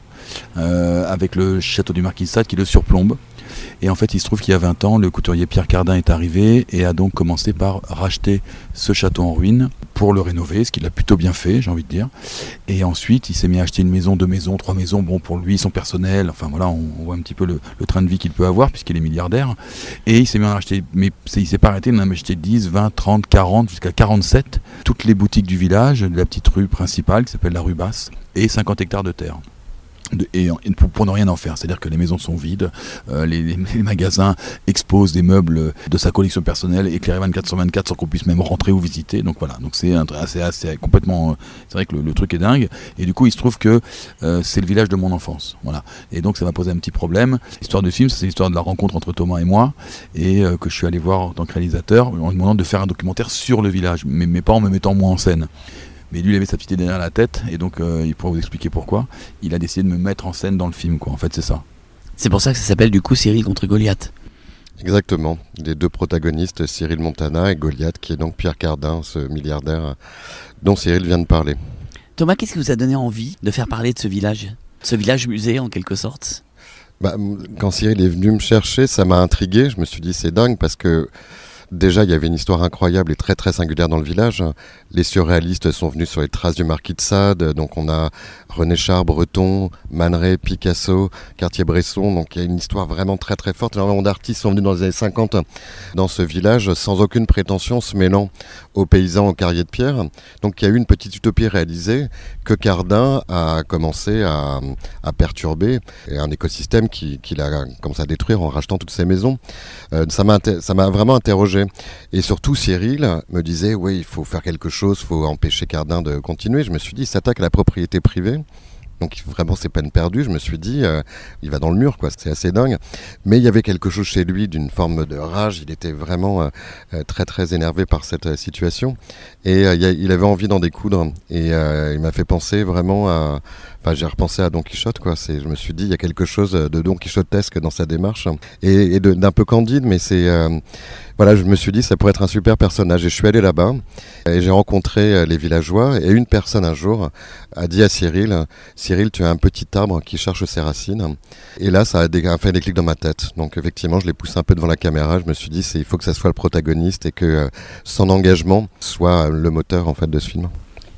O: euh, avec le château du Marquis de Sade qui le surplombe. Et en fait, il se trouve qu'il y a vingt ans, le couturier Pierre Cardin est arrivé et a donc commencé par racheter ce château en ruine pour le rénover, ce qu'il a plutôt bien fait, j'ai envie de dire. Et ensuite, il s'est mis à acheter une maison, deux maisons, trois maisons, bon, pour lui, son personnel. Enfin voilà, on, on voit un petit peu le, le train de vie qu'il peut avoir puisqu'il est milliardaire. Et il s'est mis à en acheter, mais il s'est pas arrêté, il en a acheté dix, vingt, trente, quarante, jusqu'à quarante-sept. Toutes les boutiques du village, de la petite rue principale qui s'appelle la rue Basse, et cinquante hectares de terre. De, et, et pour, pour ne rien en faire, c'est-à-dire que les maisons sont vides, euh, les, les, les magasins exposent des meubles de sa collection personnelle éclairés vingt-quatre sur vingt-quatre sans qu'on puisse même rentrer ou visiter. Donc voilà, donc c'est assez, assez complètement, c'est vrai que le, le truc est dingue. Et du coup, il se trouve que euh, c'est le village de mon enfance, voilà. Et donc ça m'a posé un petit problème. L'histoire du film, c'est l'histoire de la rencontre entre Thomas et moi, et euh, que je suis allé voir en tant que réalisateur en lui demandant de faire un documentaire sur le village, mais, mais pas en me mettant moi en scène. Mais lui, il avait sa petite idée derrière la tête, et donc euh, il pourra vous expliquer pourquoi. Il a décidé de me mettre en scène dans le film, quoi. En fait, c'est ça.
D: C'est pour ça que ça s'appelle du coup Cyril contre Goliath.
P: Exactement. Les deux protagonistes, Cyril Montana et Goliath, qui est donc Pierre Cardin, ce milliardaire dont Cyril vient de parler.
D: Thomas, qu'est-ce qui vous a donné envie de faire parler de ce village, ce village musée en quelque sorte?
P: Bah, quand Cyril est venu me chercher, ça m'a intrigué. Je me suis dit, c'est dingue parce que déjà, il y avait une histoire incroyable et très très singulière dans le village. Les surréalistes sont venus sur les traces du Marquis de Sade. Donc on a René Char, Breton, Man Ray, Picasso, Cartier-Bresson. Donc il y a une histoire vraiment très très forte. Énormément d'artistes sont venus dans les années cinquante dans ce village sans aucune prétention, se mêlant aux paysans, aux carriers de pierre. Donc il y a eu une petite utopie réalisée que Cardin a commencé à, à perturber. Et un écosystème qu'il qui a commencé à détruire en rachetant toutes ces maisons. Euh, ça m'a ça m'a vraiment interrogé. Et surtout, Cyril me disait, oui, il faut faire quelque chose, il faut empêcher Cardin de continuer. Je me suis dit, il s'attaque à la propriété privée. Donc vraiment, c'est peine perdue. Je me suis dit, euh, il va dans le mur, quoi. C'est assez dingue. Mais il y avait quelque chose chez lui d'une forme de rage. Il était vraiment euh, très, très énervé par cette euh, situation. Et euh, il avait envie d'en découdre. Et euh, il m'a fait penser vraiment à... Enfin, j'ai repensé à Don Quichotte, quoi. C'est, je me suis dit, il y a quelque chose de Don Quichotesque dans sa démarche. Et, et de, d'un peu candide, mais c'est... Euh, voilà, je me suis dit, ça pourrait être un super personnage. Et je suis allé là-bas. Et j'ai rencontré les villageois. Et une personne, un jour, a dit à Cyril, Cyril, tu as un petit arbre qui cherche ses racines. Et là, ça a, dé- a fait des clics dans ma tête. Donc, effectivement, je l'ai poussé un peu devant la caméra. Je me suis dit, c'est, il faut que ça soit le protagoniste et que euh, son engagement soit le moteur, en fait, de ce film.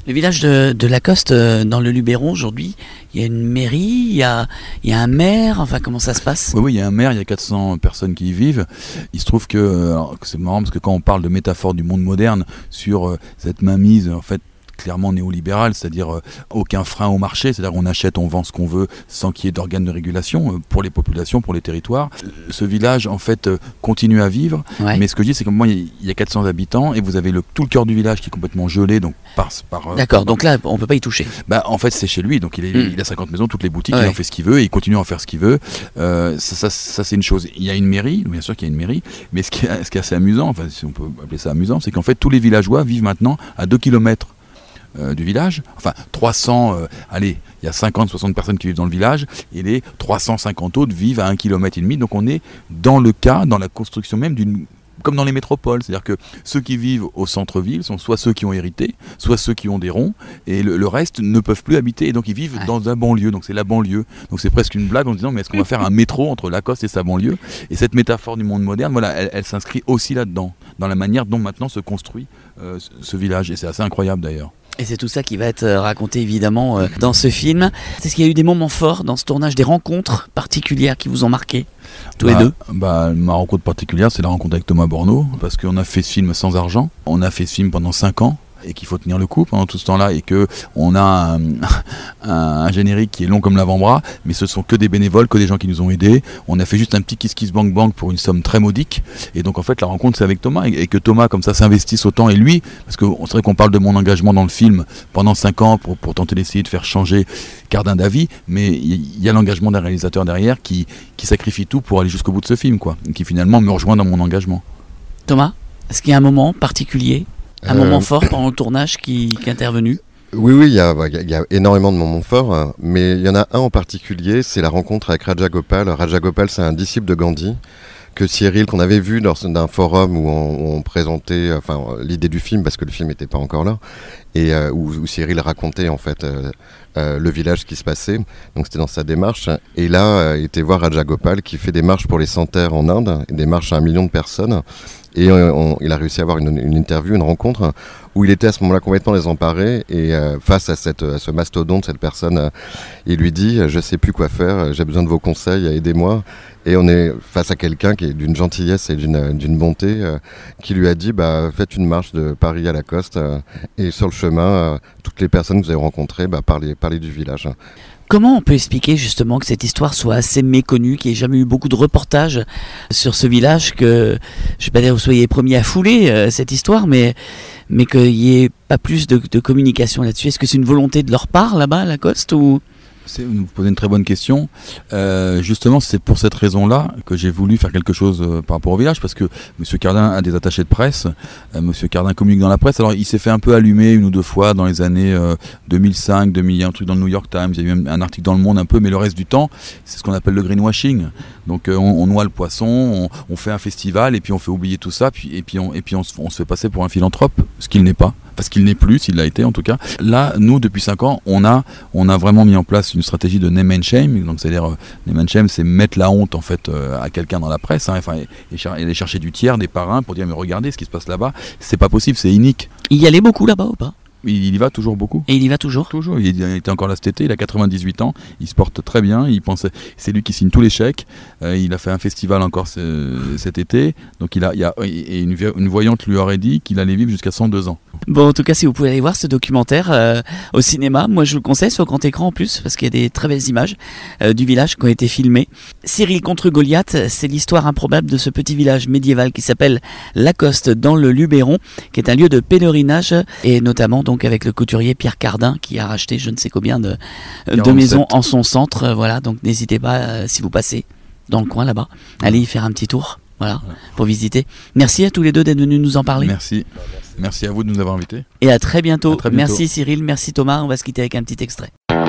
D: Le village de, de Lacoste, euh, dans le Luberon, aujourd'hui, il y a une mairie, il y a, il y a un maire, enfin comment ça se passe ?
O: Oui, oui, il y a un maire, il y a quatre cents personnes qui y vivent. Il se trouve que, alors, que c'est marrant parce que quand on parle de métaphore du monde moderne sur euh, cette mainmise, en fait, clairement néolibéral, c'est-à-dire euh, aucun frein au marché, c'est-à-dire on achète, on vend ce qu'on veut sans qu'il y ait d'organes de régulation euh, pour les populations, pour les territoires. Ce village, en fait, euh, continue à vivre, ouais. Mais ce que je dis, c'est que moi, il y a quatre cents habitants et vous avez le, tout le cœur du village qui est complètement gelé, donc par... par
D: D'accord,
O: par,
D: donc là, on peut pas y toucher.
O: Bah, en fait, c'est chez lui, donc il, est, mmh. il a cinquante maisons, toutes les boutiques, ouais. Il en fait ce qu'il veut et il continue à en faire ce qu'il veut. Euh, ça, ça, ça, c'est une chose. Il y a une mairie, bien sûr qu'il y a une mairie, mais ce qui est, ce qui est assez amusant, enfin, si on peut appeler ça amusant, c'est qu'en fait, tous les villageois vivent maintenant à deux kilomètres Euh, du village, enfin trois cents, euh, allez, il y a cinquante soixante personnes qui vivent dans le village et les trois cent cinquante autres vivent à un kilomètre et demi, donc on est dans le cas, dans la construction même d'une, comme dans les métropoles, c'est-à-dire que ceux qui vivent au centre-ville sont soit ceux qui ont hérité, soit ceux qui ont des ronds, et le, le reste ne peuvent plus habiter, et donc ils vivent ouais. dans un banlieue, donc c'est la banlieue, donc c'est presque une blague en disant mais est-ce qu'on va faire un métro entre Lacoste et sa banlieue, et cette métaphore du monde moderne, voilà, elle, elle s'inscrit aussi là-dedans, dans la manière dont maintenant se construit euh, ce village, et c'est assez incroyable d'ailleurs.
D: Et c'est tout ça qui va être raconté évidemment euh, dans ce film. Est-ce qu'il y a eu des moments forts dans ce tournage, des rencontres particulières qui vous ont marqué, tous
O: bah,
D: les deux ?
O: Bah, ma rencontre particulière, c'est la rencontre avec Thomas Borneau, parce qu'on a fait ce film sans argent, on a fait ce film pendant cinq ans, et qu'il faut tenir le coup pendant tout ce temps-là, et que on a un, un, un générique qui est long comme l'avant-bras, mais ce sont que des bénévoles, que des gens qui nous ont aidés. On a fait juste un petit kiss kiss bang bang pour une somme très modique, et donc en fait la rencontre c'est avec Thomas, et, et que Thomas comme ça s'investisse autant, et lui, parce que c'est vrai qu'on parle de mon engagement dans le film pendant cinq ans pour, pour tenter d'essayer de faire changer Cardin d'avis, mais il y, y a l'engagement d'un réalisateur derrière qui, qui sacrifie tout pour aller jusqu'au bout de ce film, quoi, et qui finalement me rejoint dans mon engagement.
D: Thomas, est-ce qu'il y a un moment particulier, un euh... moment fort pendant le tournage qui, qui est intervenu ?
P: Oui, oui, il y a, il y a énormément de moments forts, hein, mais il y en a un en particulier, c'est la rencontre avec Raja Gopal. Raja Gopal, c'est un disciple de Gandhi que Cyril, qu'on avait vu dans un forum où on, où on présentait enfin, l'idée du film, parce que le film n'était pas encore là, et euh, où, où Cyril racontait en fait euh, euh, le village, ce qui se passait. Donc c'était dans sa démarche. Et là, euh, était voir Raja Gopal qui fait des marches pour les sans-terre en Inde, des marches à un million de personnes. Et euh, on, il a réussi à avoir une, une interview, une rencontre où il était à ce moment-là complètement désemparé, et euh, face à, cette, à ce mastodonte, cette personne, euh, il lui dit « Je sais plus quoi faire, j'ai besoin de vos conseils, aidez-moi ». Et on est face à quelqu'un qui est d'une gentillesse et d'une, d'une bonté, euh, qui lui a dit bah, « Faites une marche de Paris à Lacoste, euh, et sur le chemin, euh, toutes les personnes que vous avez rencontrées, bah, parlez, parlez du village ».
D: Comment on peut expliquer justement que cette histoire soit assez méconnue, qu'il n'y ait jamais eu beaucoup de reportages sur ce village, que, je ne vais pas dire que vous soyez les premiers à fouler euh, cette histoire, mais, mais qu'il n'y ait pas plus de, de communication là-dessus? Est-ce que c'est une volonté de leur part là-bas à Lacoste ou...
O: C'est, vous posez une très bonne question. Euh, justement, c'est pour cette raison-là que j'ai voulu faire quelque chose euh, par rapport au village, parce que Monsieur Cardin a des attachés de presse. Euh, Monsieur Cardin communique dans la presse. Alors, il s'est fait un peu allumer une ou deux fois dans les années euh, deux mille cinq, deux mille, il y a un truc dans le New York Times, il y a eu un, un article dans Le Monde un peu, mais le reste du temps, c'est ce qu'on appelle le greenwashing. Donc, euh, on, on noie le poisson, on, on fait un festival et puis on fait oublier tout ça, puis, et puis, on, et puis on, on se fait passer pour un philanthrope, ce qu'il n'est pas. Parce qu'il n'est plus, s'il l'a été en tout cas. Là, nous, depuis cinq ans, on a, on a vraiment mis en place une stratégie de name and shame. Donc, c'est-à-dire, euh, name and shame, c'est mettre la honte en fait euh, à quelqu'un dans la presse, hein, enfin, et, et, et aller chercher du tiers, des parrains, pour dire mais regardez ce qui se passe là-bas. C'est pas possible, c'est inique.
D: Il y allait beaucoup là-bas ou pas?
O: Il y va toujours beaucoup.
D: Et il y va toujours
O: Toujours. Il était encore là cet été, il a quatre-vingt-dix-huit ans, il se porte très bien, il pensait, c'est lui qui signe tous les chèques, euh, il a fait un festival encore ce, cet été, donc il a, il a et une, une voyante lui aurait dit qu'il allait vivre jusqu'à cent deux ans.
D: Bon, en tout cas, si vous pouvez aller voir ce documentaire euh, au cinéma, moi je vous le conseille, sur grand écran en plus, parce qu'il y a des très belles images euh, du village qui ont été filmées. Cyril contre Goliath, c'est l'histoire improbable de ce petit village médiéval qui s'appelle Lacoste dans le Luberon, qui est un lieu de pèlerinage, et notamment donc avec le couturier Pierre Cardin qui a racheté je ne sais combien de, de maisons en son centre. Euh, voilà, donc n'hésitez pas, euh, si vous passez dans le coin là-bas, allez y faire un petit tour. Voilà, ouais. Pour visiter. Merci à tous les deux d'être venus nous en parler.
O: Merci. Merci à vous de nous avoir invités.
D: Et à très bientôt.
O: À très bientôt.
D: Merci Cyril, merci Thomas. On va se quitter avec un petit extrait.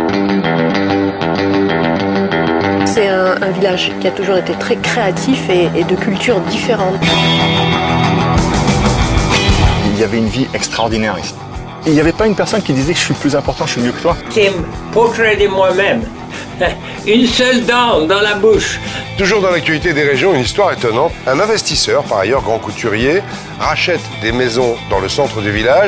Q: C'est un, un village qui a toujours été très créatif et, et de cultures différentes.
R: Il y avait une vie extraordinaire ici. Il n'y avait pas une personne qui disait que je suis plus important, je suis mieux que toi.
S: C'est portrait de moi-même. Une seule dent dans la bouche.
T: Toujours dans l'actualité des régions, une histoire étonnante. Un investisseur, par ailleurs grand couturier, rachète des maisons dans le centre du village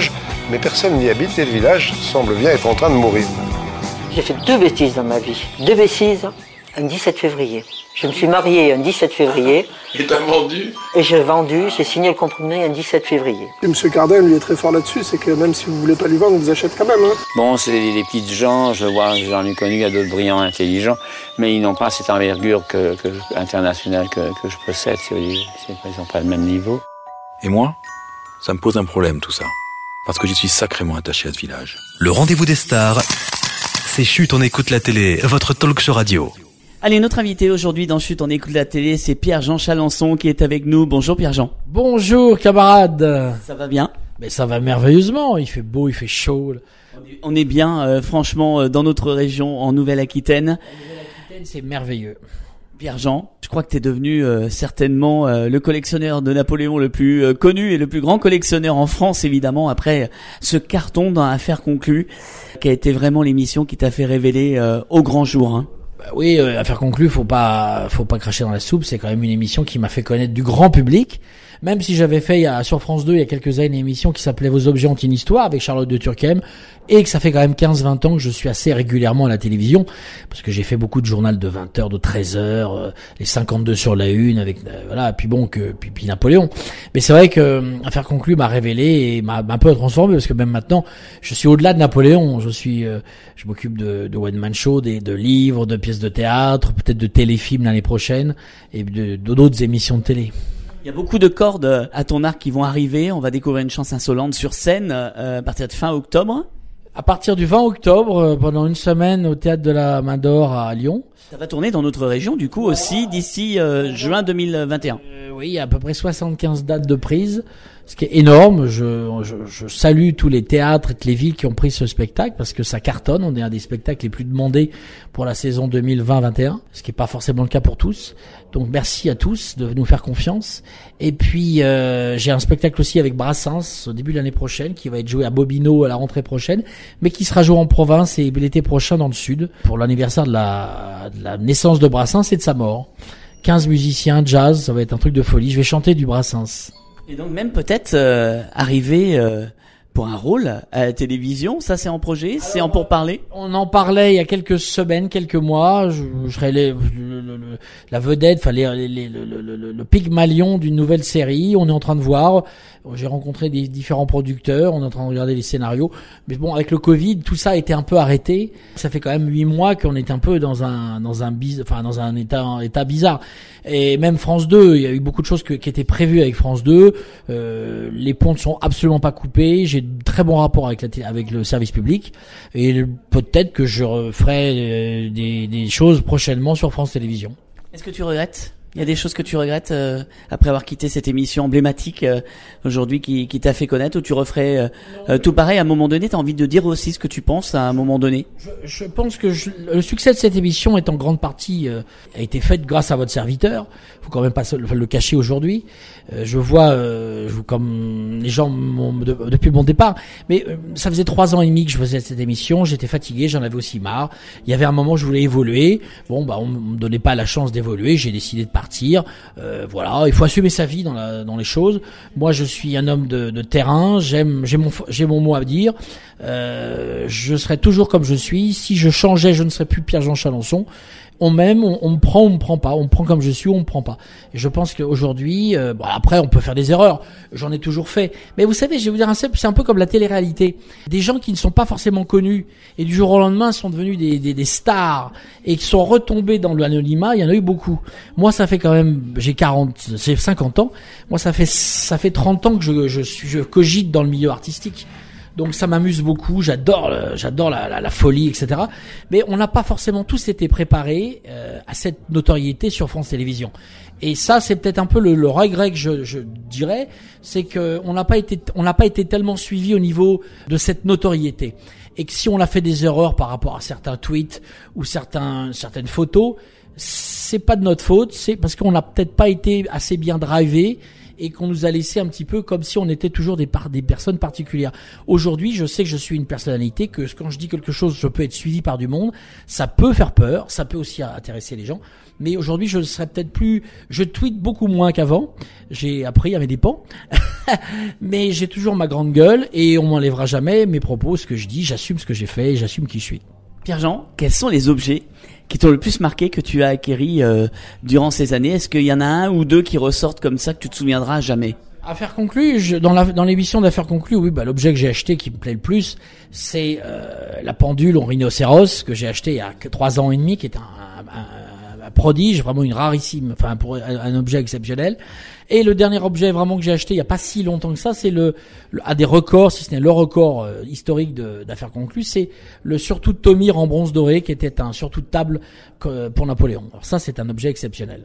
T: mais personne n'y habite et le village semble bien être en train de mourir.
U: J'ai fait deux bêtises dans ma vie. Deux bêtises un dix-sept février. Je me suis marié un dix-sept février.
T: Et t'as vendu ?
U: Et j'ai vendu, j'ai signé le compromis un dix-sept février.
V: Et Monsieur Cardin, lui, est très fort là-dessus, c'est que même si vous voulez pas lui vendre, on vous achète quand même. Hein.
W: Bon, c'est des petites gens, je vois, j'en ai connu, il y a d'autres brillants, intelligents, mais ils n'ont pas cette envergure que, que, internationale que, que je possède, si vous voulez. Ils n'ont pas le même niveau.
O: Et moi, ça me pose un problème tout ça, parce que je suis sacrément attaché à ce village.
F: Le rendez-vous des stars, c'est Chut, on écoute la télé, votre talk show radio.
D: Allez, notre invité aujourd'hui dans Chut, on écoute la télé, c'est Pierre-Jean Chalençon qui est avec nous. Bonjour Pierre-Jean.
X: Bonjour camarades.
D: Ça va bien ?
X: Mais ça va merveilleusement, il fait beau, il fait chaud.
D: On est bien, euh, franchement, euh, dans notre région, en Nouvelle-Aquitaine.
X: En Nouvelle-Aquitaine, c'est merveilleux.
D: Pierre-Jean, je crois que tu es devenu euh, certainement euh, le collectionneur de Napoléon le plus euh, connu et le plus grand collectionneur en France, évidemment, après ce carton dans Affaires conclues, qui a été vraiment l'émission qui t'a fait révéler euh, au grand jour. Hein.
X: Bah oui, euh, Affaires conclues, faut pas, faut pas cracher dans la soupe. C'est quand même une émission qui m'a fait connaître du grand public. Même si j'avais fait il y a, sur France deux il y a quelques années une émission qui s'appelait Vos objets ont une histoire avec Charlotte de Turckheim, et que ça fait quand même quinze vingt ans que je suis assez régulièrement à la télévision, parce que j'ai fait beaucoup de journal de vingt heures, de treize heures, euh, les cinquante-deux sur la une avec euh, voilà, puis bon que puis, puis Napoléon. Mais c'est vrai que euh, Affaires conclues m'a révélé et m'a, m'a un peu transformé, parce que même maintenant je suis au-delà de Napoléon. Je suis euh, je m'occupe de, de one man show, des, de livres, de pièces de théâtre, peut-être de téléfilms l'année prochaine, et de, de d'autres émissions de télé.
D: Il y a beaucoup de cordes à ton arc qui vont arriver. On va découvrir une chance insolente sur scène euh, à partir de fin octobre.
X: À partir du vingt octobre, pendant une semaine au Théâtre de la Main d'Or à Lyon.
D: Ça va tourner dans notre région du coup aussi d'ici euh, juin deux mille vingt et un.
X: Euh, oui, il y a à peu près soixante-quinze dates de prise, ce qui est énorme. Je, je, je salue tous les théâtres et toutes les villes qui ont pris ce spectacle, parce que ça cartonne. On est un des spectacles les plus demandés pour la saison deux mille vingt vingt et un, ce qui n'est pas forcément le cas pour tous. Donc merci à tous de nous faire confiance. Et puis euh, j'ai un spectacle aussi avec Brassens au début de l'année prochaine, qui va être joué à Bobino à la rentrée prochaine, mais qui sera joué en province et l'été prochain dans le sud pour l'anniversaire de la, de la naissance de Brassens et de sa mort. quinze musiciens, jazz, ça va être un truc de folie. Je vais chanter du Brassens.
D: Et donc même peut-être euh, arriver euh, pour un rôle à la télévision, ça c'est en projet, c'est en pourparlers.
X: On en parlait il y a quelques semaines, quelques mois. Je, je serais les, le, le, le, la vedette, enfin les, les, les, le, le, le, le Pygmalion d'une nouvelle série. On est en train de voir. J'ai rencontré des différents producteurs, on est en train de regarder les scénarios. Mais bon, avec le Covid, tout ça a été un peu arrêté. Ça fait quand même huit mois qu'on est un peu dans un dans un biz, enfin dans un état un état bizarre. Et même France deux, il y a eu beaucoup de choses que, qui étaient prévues avec France deux. Euh, les ponts ne sont absolument pas coupés. J'ai de très bons rapports avec la télé, avec le service public. Et peut-être que je ferai des, des choses prochainement sur France Télévisions.
D: Est-ce que tu regrettes ? Il y a des choses que tu regrettes euh, après avoir quitté cette émission emblématique euh, aujourd'hui qui, qui t'a fait connaître, ou tu referais euh, euh, tout pareil à un moment donné? T'as envie de dire aussi ce que tu penses à un moment donné?
X: Je, je pense que je, le succès de cette émission est en grande partie euh, a été fait grâce à votre serviteur. Faut quand même pas le, le cacher aujourd'hui. Euh, je vois, euh, je, comme les gens m'ont, de, depuis mon départ, mais euh, ça faisait trois ans et demi que je faisais cette émission. J'étais fatigué, j'en avais aussi marre. Il y avait un moment où je voulais évoluer. Bon, bah on me donnait pas la chance d'évoluer. J'ai décidé de partir. Euh, voilà, il faut assumer sa vie dans, la, dans les choses. Moi, je suis un homme de, de terrain. J'aime, j'ai mon, j'ai mon mot à dire. Euh, je serai toujours comme je suis. Si je changeais, je ne serais plus Pierre-Jean Chalençon. On m'aime, on, on me prend, on me prend pas. On me prend comme je suis, on me prend pas. Et je pense qu'aujourd'hui, euh, bon, après, on peut faire des erreurs. J'en ai toujours fait. Mais vous savez, je vais vous dire un simple, c'est un peu comme la télé-réalité. Des gens qui ne sont pas forcément connus et du jour au lendemain sont devenus des, des, des stars et qui sont retombés dans l'anonymat. Il y en a eu beaucoup. Moi, ça fait quand même, j'ai quarante, j'ai cinquante ans. Moi, ça fait, ça fait trente ans que je, je suis, je cogite dans le milieu artistique. Donc ça m'amuse beaucoup, j'adore, j'adore la, la, la folie, et cetera. Mais on n'a pas forcément tous été préparés euh, à cette notoriété sur France Télévisions. Et ça, c'est peut-être un peu le, le regret que je, je dirais, c'est que on n'a pas été, on n'a pas été tellement suivi au niveau de cette notoriété. Et que si on a fait des erreurs par rapport à certains tweets ou certains, certaines photos, c'est pas de notre faute, c'est parce qu'on n'a peut-être pas été assez bien drivé et qu'on nous a laissé un petit peu comme si on était toujours des, par, des personnes particulières. Aujourd'hui, je sais que je suis une personnalité, que quand je dis quelque chose, je peux être suivi par du monde. Ça peut faire peur, ça peut aussi intéresser les gens. Mais aujourd'hui, je serais peut-être plus... Je tweete beaucoup moins qu'avant. J'ai appris à mes dépens. Mais j'ai toujours ma grande gueule et on m'enlèvera jamais mes propos, ce que je dis, j'assume ce que j'ai fait et j'assume qui je suis.
D: Pierre-Jean, quels sont les objets qui t'ont le plus marqué, que tu as acquéris euh, durant ces années? Est-ce qu'il y en a un ou deux qui ressortent comme ça que tu te souviendras jamais?
X: Affaires conclues, je, dans, la, dans l'émission d'Affaires conclues, oui, bah, l'objet que j'ai acheté qui me plaît le plus, c'est euh, la pendule en rhinocéros que j'ai acheté il y a trois ans et demi, qui est un, un, un, un prodige, vraiment une rarissime, enfin pour un, un objet exceptionnel. Et le dernier objet vraiment que j'ai acheté il y a pas si longtemps que ça, c'est le, le à des records, si ce n'est le record euh, historique de, d'Affaires conclues, c'est le surtout de Tomir en bronze doré, qui était un surtout de table que, pour Napoléon. Alors ça, c'est un objet exceptionnel.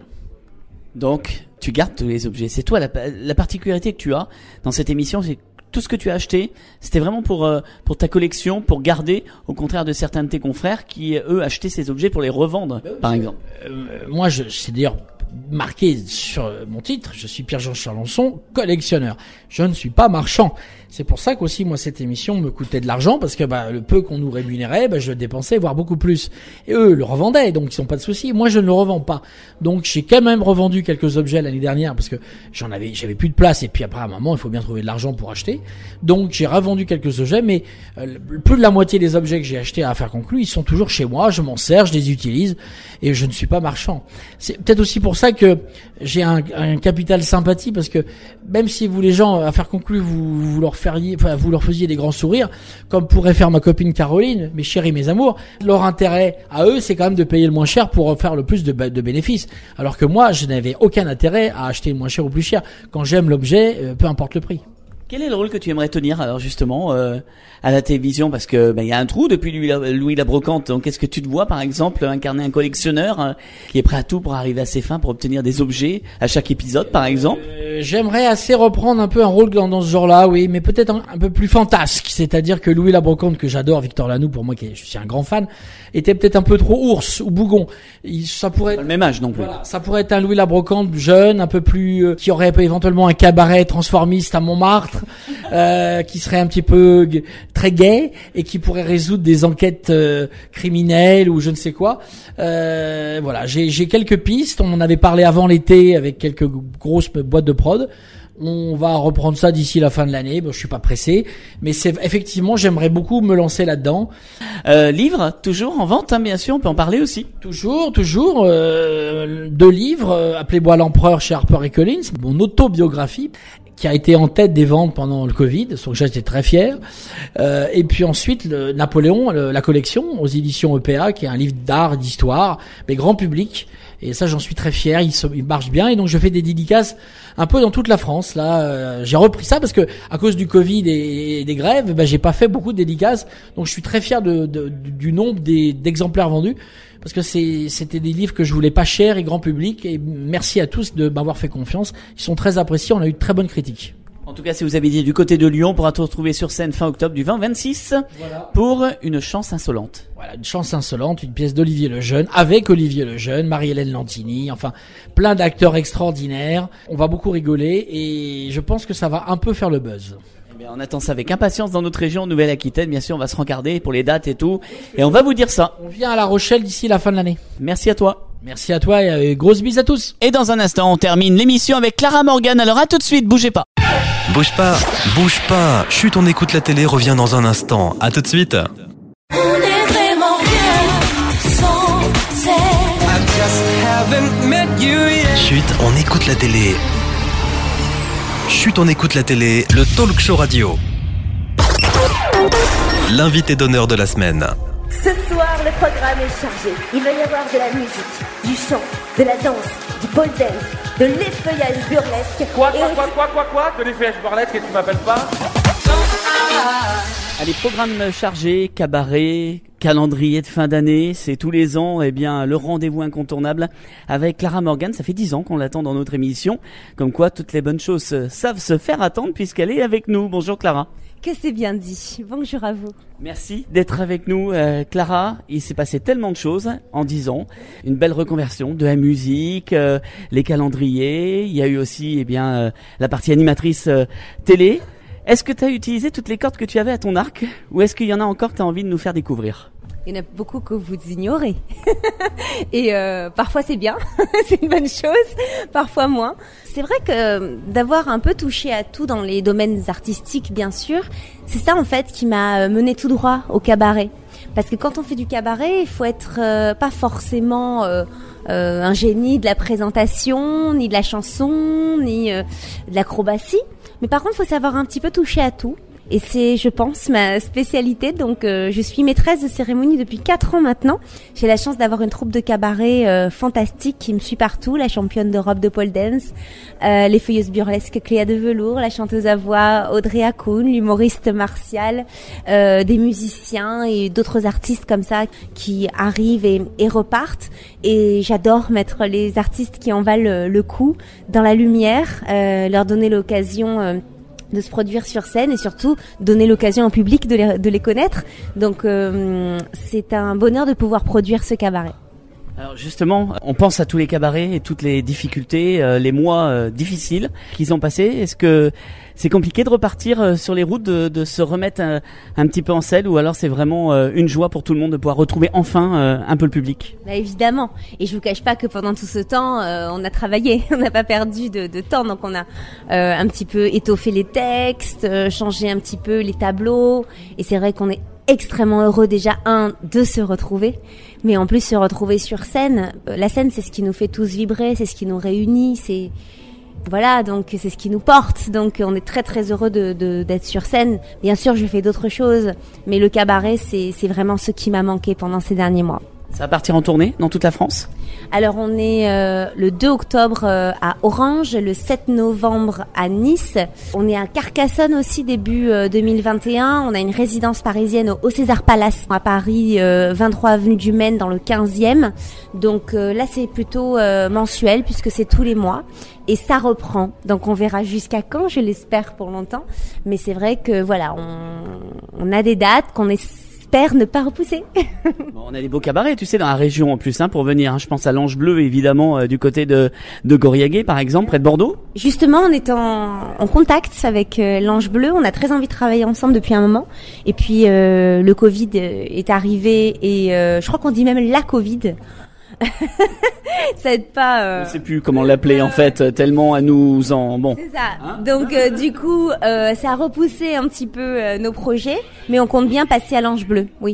D: Donc, tu gardes tous les objets. C'est toi la, la particularité que tu as dans cette émission, c'est que tout ce que tu as acheté, c'était vraiment pour euh, pour ta collection, pour garder, au contraire de certains de tes confrères qui eux achetaient ces objets pour les revendre, ben oui, par exemple.
X: Euh, moi, je, c'est d'ailleurs marqué sur mon titre, je suis Pierre-Jean Chalençon, collectionneur. Je ne suis pas marchand. C'est pour ça qu'aussi, moi, cette émission me coûtait de l'argent, parce que bah, le peu qu'on nous rémunérait, bah, je le dépensais, voire beaucoup plus. Et eux le revendaient, donc ils n'ont pas de souci. Moi, je ne le revends pas. Donc, j'ai quand même revendu quelques objets l'année dernière, parce que j'en avais, j'avais plus de place. Et puis après, à un moment, il faut bien trouver de l'argent pour acheter. Donc, j'ai revendu quelques objets, mais euh, plus de la moitié des objets que j'ai achetés à Affaires conclues, ils sont toujours chez moi. Je m'en sers, je les utilise, et je ne suis pas marchand. C'est peut-être aussi pour ça que j'ai un, un capital sympathie, parce que même si vous, les gens, à Affaires conclues, vous, vous leur feriez, enfin, vous leur faisiez des grands sourires, comme pourrait faire ma copine Caroline, mes chéris, mes amours, leur intérêt à eux, c'est quand même de payer le moins cher pour faire le plus de, de bénéfices. Alors que moi, je n'avais aucun intérêt à acheter le moins cher ou plus cher. Quand j'aime l'objet, euh, peu importe le prix.
D: Quel est le rôle que tu aimerais tenir alors justement euh, à la télévision, parce que ben il y a un trou depuis Louis la, Louis la Brocante. Donc est-ce que tu te vois par exemple incarner un collectionneur euh, qui est prêt à tout pour arriver à ses fins, pour obtenir des objets à chaque épisode par exemple?
X: euh, J'aimerais assez reprendre un peu un rôle dans, dans ce genre-là, oui, mais peut-être un, un peu plus fantasque. C'est-à-dire que Louis la Brocante, que j'adore, Victor Lanoux, pour moi qui est, je suis un grand fan, était peut-être un peu trop ours ou bougon. Il, ça pourrait
D: pas le même âge non plus.
X: Voilà, ça pourrait être un Louis la Brocante jeune, un peu plus euh, qui aurait éventuellement un cabaret transformiste à Montmartre. Euh, qui serait un petit peu g- très gai et qui pourrait résoudre des enquêtes euh, criminelles ou je ne sais quoi. Euh, voilà, j'ai, j'ai quelques pistes. On en avait parlé avant l'été avec quelques grosses boîtes de prod. On va reprendre ça d'ici la fin de l'année. Bon, je suis pas pressé, mais c'est effectivement, j'aimerais beaucoup me lancer là-dedans.
D: Euh, livres toujours en vente, hein, bien sûr. On peut en parler aussi.
X: Toujours, toujours. Euh, deux livres. Euh, Appelez-moi l'empereur chez Harper et Collins, mon autobiographie, qui a été en tête des ventes pendant le Covid, sur lequel j'étais très fier. Euh, et puis ensuite, le Napoléon, le, la collection aux éditions E P A, qui est un livre d'art, d'histoire, mais grand public. Et ça, j'en suis très fier. Il, se, il marche bien. Et donc, je fais des dédicaces un peu dans toute la France. Là, euh, j'ai repris ça parce que à cause du Covid et, et des grèves, ben, j'ai pas fait beaucoup de dédicaces. Donc, je suis très fier de, de, du nombre des, d'exemplaires vendus. Parce que c'est, c'était des livres que je voulais pas cher et grand public. Et merci à tous de m'avoir fait confiance. Ils sont très appréciés. On a eu de très bonnes critiques.
D: En tout cas, si vous avez dit du côté de Lyon, on pourra te retrouver sur scène fin octobre du vingt au vingt-six voilà. Pour Une chance insolente.
X: Voilà, Une chance insolente, une pièce d'Olivier Lejeune, avec Olivier Lejeune, Marie-Hélène Lantini, enfin, plein d'acteurs extraordinaires. On va beaucoup rigoler et je pense que ça va un peu faire le buzz.
D: On attend ça avec impatience dans notre région Nouvelle-Aquitaine. Bien sûr, on va se rencarder pour les dates et tout. Et on va vous dire ça.
X: On vient à La Rochelle d'ici la fin de l'année.
D: Merci à toi.
X: Merci à toi et grosse bise à tous.
D: Et dans un instant, on termine l'émission avec Clara Morgan. Alors à tout de suite, bougez pas.
F: Bouge pas, bouge pas. Chut, on écoute la télé, revient dans un instant. À tout de suite.
I: On est vraiment bien sans
F: Chut, on écoute la télé. Chut, on écoute la télé, le talk show radio. L'invité d'honneur de la semaine.
A: Ce soir, le programme est chargé. Il va y avoir de la musique, du chant, de la danse, du pole dance, de l'effeuillage burlesque.
B: Quoi, quoi, quoi, quoi, quoi, quoi De l'effeuillage burlesque et tu m'appelles pas?
D: Allez, programme chargé, cabaret, calendrier de fin d'année, c'est tous les ans, eh bien, le rendez-vous incontournable avec Clara Morgan. Ça fait dix ans qu'on l'attend dans notre émission. Comme quoi, toutes les bonnes choses savent se faire attendre puisqu'elle est avec nous. Bonjour Clara.
C: Que c'est bien dit. Bonjour à vous.
D: Merci d'être avec nous, euh, Clara. Il s'est passé tellement de choses en dix ans. Une belle reconversion de la musique, euh, les calendriers. Il y a eu aussi, eh bien, euh, la partie animatrice euh, télé. Est-ce que tu as utilisé toutes les cordes que tu avais à ton arc ou est-ce qu'il y en a encore que tu as envie de nous faire découvrir?
C: Il y en a beaucoup que vous ignorez. Et euh, parfois c'est bien, c'est une bonne chose, parfois moins. C'est vrai que d'avoir un peu touché à tout dans les domaines artistiques, bien sûr, c'est ça en fait qui m'a mené tout droit au cabaret. Parce que quand on fait du cabaret, il faut être euh, pas forcément euh, euh, un génie de la présentation, ni de la chanson, ni euh, de l'acrobatie. Mais par contre, il faut savoir un petit peu toucher à tout. Et c'est, je pense, ma spécialité. Donc, euh, je suis maîtresse de cérémonie depuis quatre ans maintenant. J'ai la chance d'avoir une troupe de cabaret euh, fantastique qui me suit partout. La championne d'Europe de pole dance, euh, les feuilleuses burlesques Cléa de Velours, la chanteuse à voix Audrey Hakoun, l'humoriste Martial, euh, des musiciens et d'autres artistes comme ça qui arrivent et, et repartent. Et j'adore mettre les artistes qui en valent le, le coup dans la lumière, euh, leur donner l'occasion euh, de se produire sur scène et surtout donner l'occasion au public de les, de les connaître. Donc euh, c'est un bonheur de pouvoir produire ce cabaret.
D: Alors justement, on pense à tous les cabarets et toutes les difficultés, euh, les mois euh, difficiles qu'ils ont passés. Est-ce que c'est compliqué de repartir euh, sur les routes, de, de se remettre un, un petit peu en selle, ou alors c'est vraiment euh, une joie pour tout le monde de pouvoir retrouver enfin euh, un peu le public?
C: Bah évidemment, et je vous cache pas que pendant tout ce temps, euh, on a travaillé, on n'a pas perdu de, de temps, donc on a euh, un petit peu étoffé les textes, euh, changé un petit peu les tableaux, et c'est vrai qu'on est extrêmement heureux déjà, un, de se retrouver, mais en plus se retrouver sur scène. La scène, c'est ce qui nous fait tous vibrer, c'est ce qui nous réunit, c'est voilà, donc c'est ce qui nous porte. Donc on est très très heureux de, de d'être sur scène. Bien sûr, je fais d'autres choses, mais le cabaret, c'est c'est vraiment ce qui m'a manqué pendant ces derniers mois.
D: Ça va partir en tournée dans toute la France?
C: Alors on est euh, le deux octobre euh, à Orange, le sept novembre à Nice. On est à Carcassonne aussi début euh, deux mille vingt et un. On a une résidence parisienne au, au César Palace à Paris, euh, vingt-trois avenue du Maine dans le quinzième. Donc euh, là c'est plutôt euh, mensuel puisque c'est tous les mois. Et ça reprend. Donc on verra jusqu'à quand, je l'espère pour longtemps. Mais c'est vrai que voilà, on, on a des dates qu'on est J'espère ne pas repousser.
D: Bon, on a des beaux cabarets, tu sais, dans la région en plus, hein, pour venir. Hein. Je pense à l'Ange Bleu, évidemment, euh, du côté de, de Goriaguet, par exemple, près de Bordeaux.
C: Justement, on est en, en contact avec euh, l'Ange Bleu. On a très envie de travailler ensemble depuis un moment. Et puis, euh, le Covid est arrivé et euh, je crois qu'on dit même la Covid. Ça aide pas. Euh...
D: On sait plus comment l'appeler en fait, tellement à nous en bon.
C: C'est ça. Hein Donc euh, du coup, euh, ça a repoussé un petit peu euh, nos projets, mais on compte bien passer à l'Ange Bleu, oui.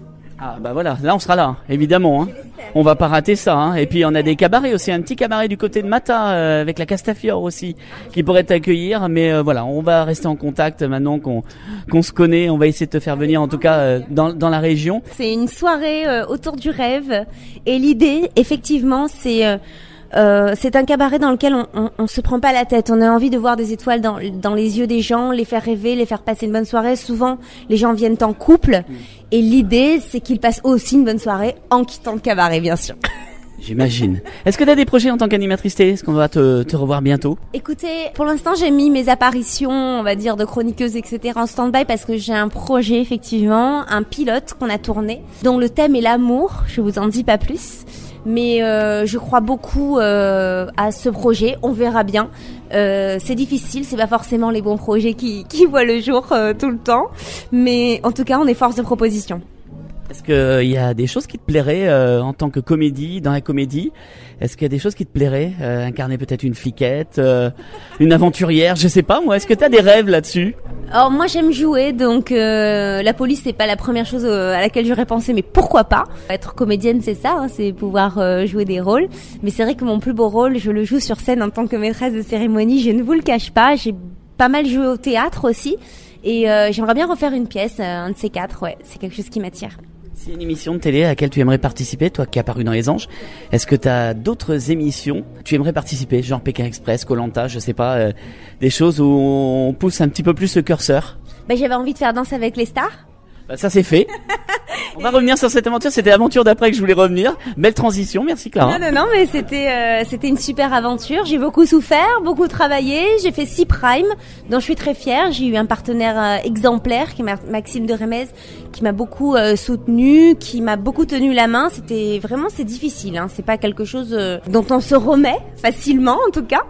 D: Ah bah voilà, là on sera là, évidemment. Hein. On va pas rater ça. Hein. Et puis on a des cabarets aussi, un petit cabaret du côté de Mata euh, avec la Castafiore aussi, qui pourrait t'accueillir. Mais euh, voilà, on va rester en contact maintenant qu'on qu'on se connaît. On va essayer de te faire venir en tout cas euh, dans dans la région.
C: C'est une soirée euh, autour du rêve. Et l'idée, effectivement, c'est euh, Euh, c'est un cabaret dans lequel on, on, on se prend pas la tête. On a envie de voir des étoiles dans, dans les yeux des gens, les faire rêver, les faire passer une bonne soirée. Souvent, les gens viennent en couple. Et l'idée, c'est qu'ils passent aussi une bonne soirée en quittant le cabaret, bien sûr.
D: J'imagine. Est-ce que tu as des projets en tant qu'animatrice télé? Est-ce qu'on va te, te revoir bientôt?
C: Écoutez, pour l'instant, j'ai mis mes apparitions, on va dire, de chroniqueuse, et cetera en stand-by parce que j'ai un projet, effectivement, un pilote qu'on a tourné, dont le thème est l'amour. Je vous en dis pas plus. Mais euh, je crois beaucoup euh, à ce projet. On verra bien. Euh, c'est difficile, c'est pas forcément les bons projets qui, qui voient le jour euh, tout le temps. Mais en tout cas, on est force de proposition.
D: Est-ce qu'il y a des choses qui te plairaient euh, en tant que comédie, dans la comédie? Est-ce qu'il y a des choses qui te plairaient euh, incarner peut-être une fliquette, euh, une aventurière, je sais pas moi. Est-ce que tu as des rêves là-dessus?
C: Alors moi j'aime jouer, donc euh, la police c'est pas la première chose euh, à laquelle j'aurais pensé, mais pourquoi pas? Être comédienne c'est ça, hein, c'est pouvoir euh, jouer des rôles. Mais c'est vrai que mon plus beau rôle, je le joue sur scène en tant que maîtresse de cérémonie, je ne vous le cache pas. J'ai pas mal joué au théâtre aussi, et euh, j'aimerais bien refaire une pièce, euh, un de ces quatre, ouais, c'est quelque chose qui m'attire.
D: S'il y a une émission de télé à laquelle tu aimerais participer, toi qui es apparu dans Les Anges, est-ce que tu as d'autres émissions tu aimerais participer, genre Pékin Express, Koh-Lanta, je sais pas, euh, des choses où on pousse un petit peu plus le curseur?
C: Bah, j'avais envie de faire Danse avec les stars.
D: Bah, ça c'est fait. On va revenir sur cette aventure, c'était l'aventure d'après que je voulais revenir. Belle transition, merci Clara.
C: Non, non, non, mais c'était euh, c'était une super aventure. J'ai beaucoup souffert, beaucoup travaillé. J'ai fait six primes, dont je suis très fière. J'ai eu un partenaire euh, exemplaire, qui est Maxime de Remez, qui m'a beaucoup euh, soutenu, qui m'a beaucoup tenu la main. C'était vraiment, c'est difficile. Hein. C'est pas quelque chose euh, dont on se remet facilement, en tout cas.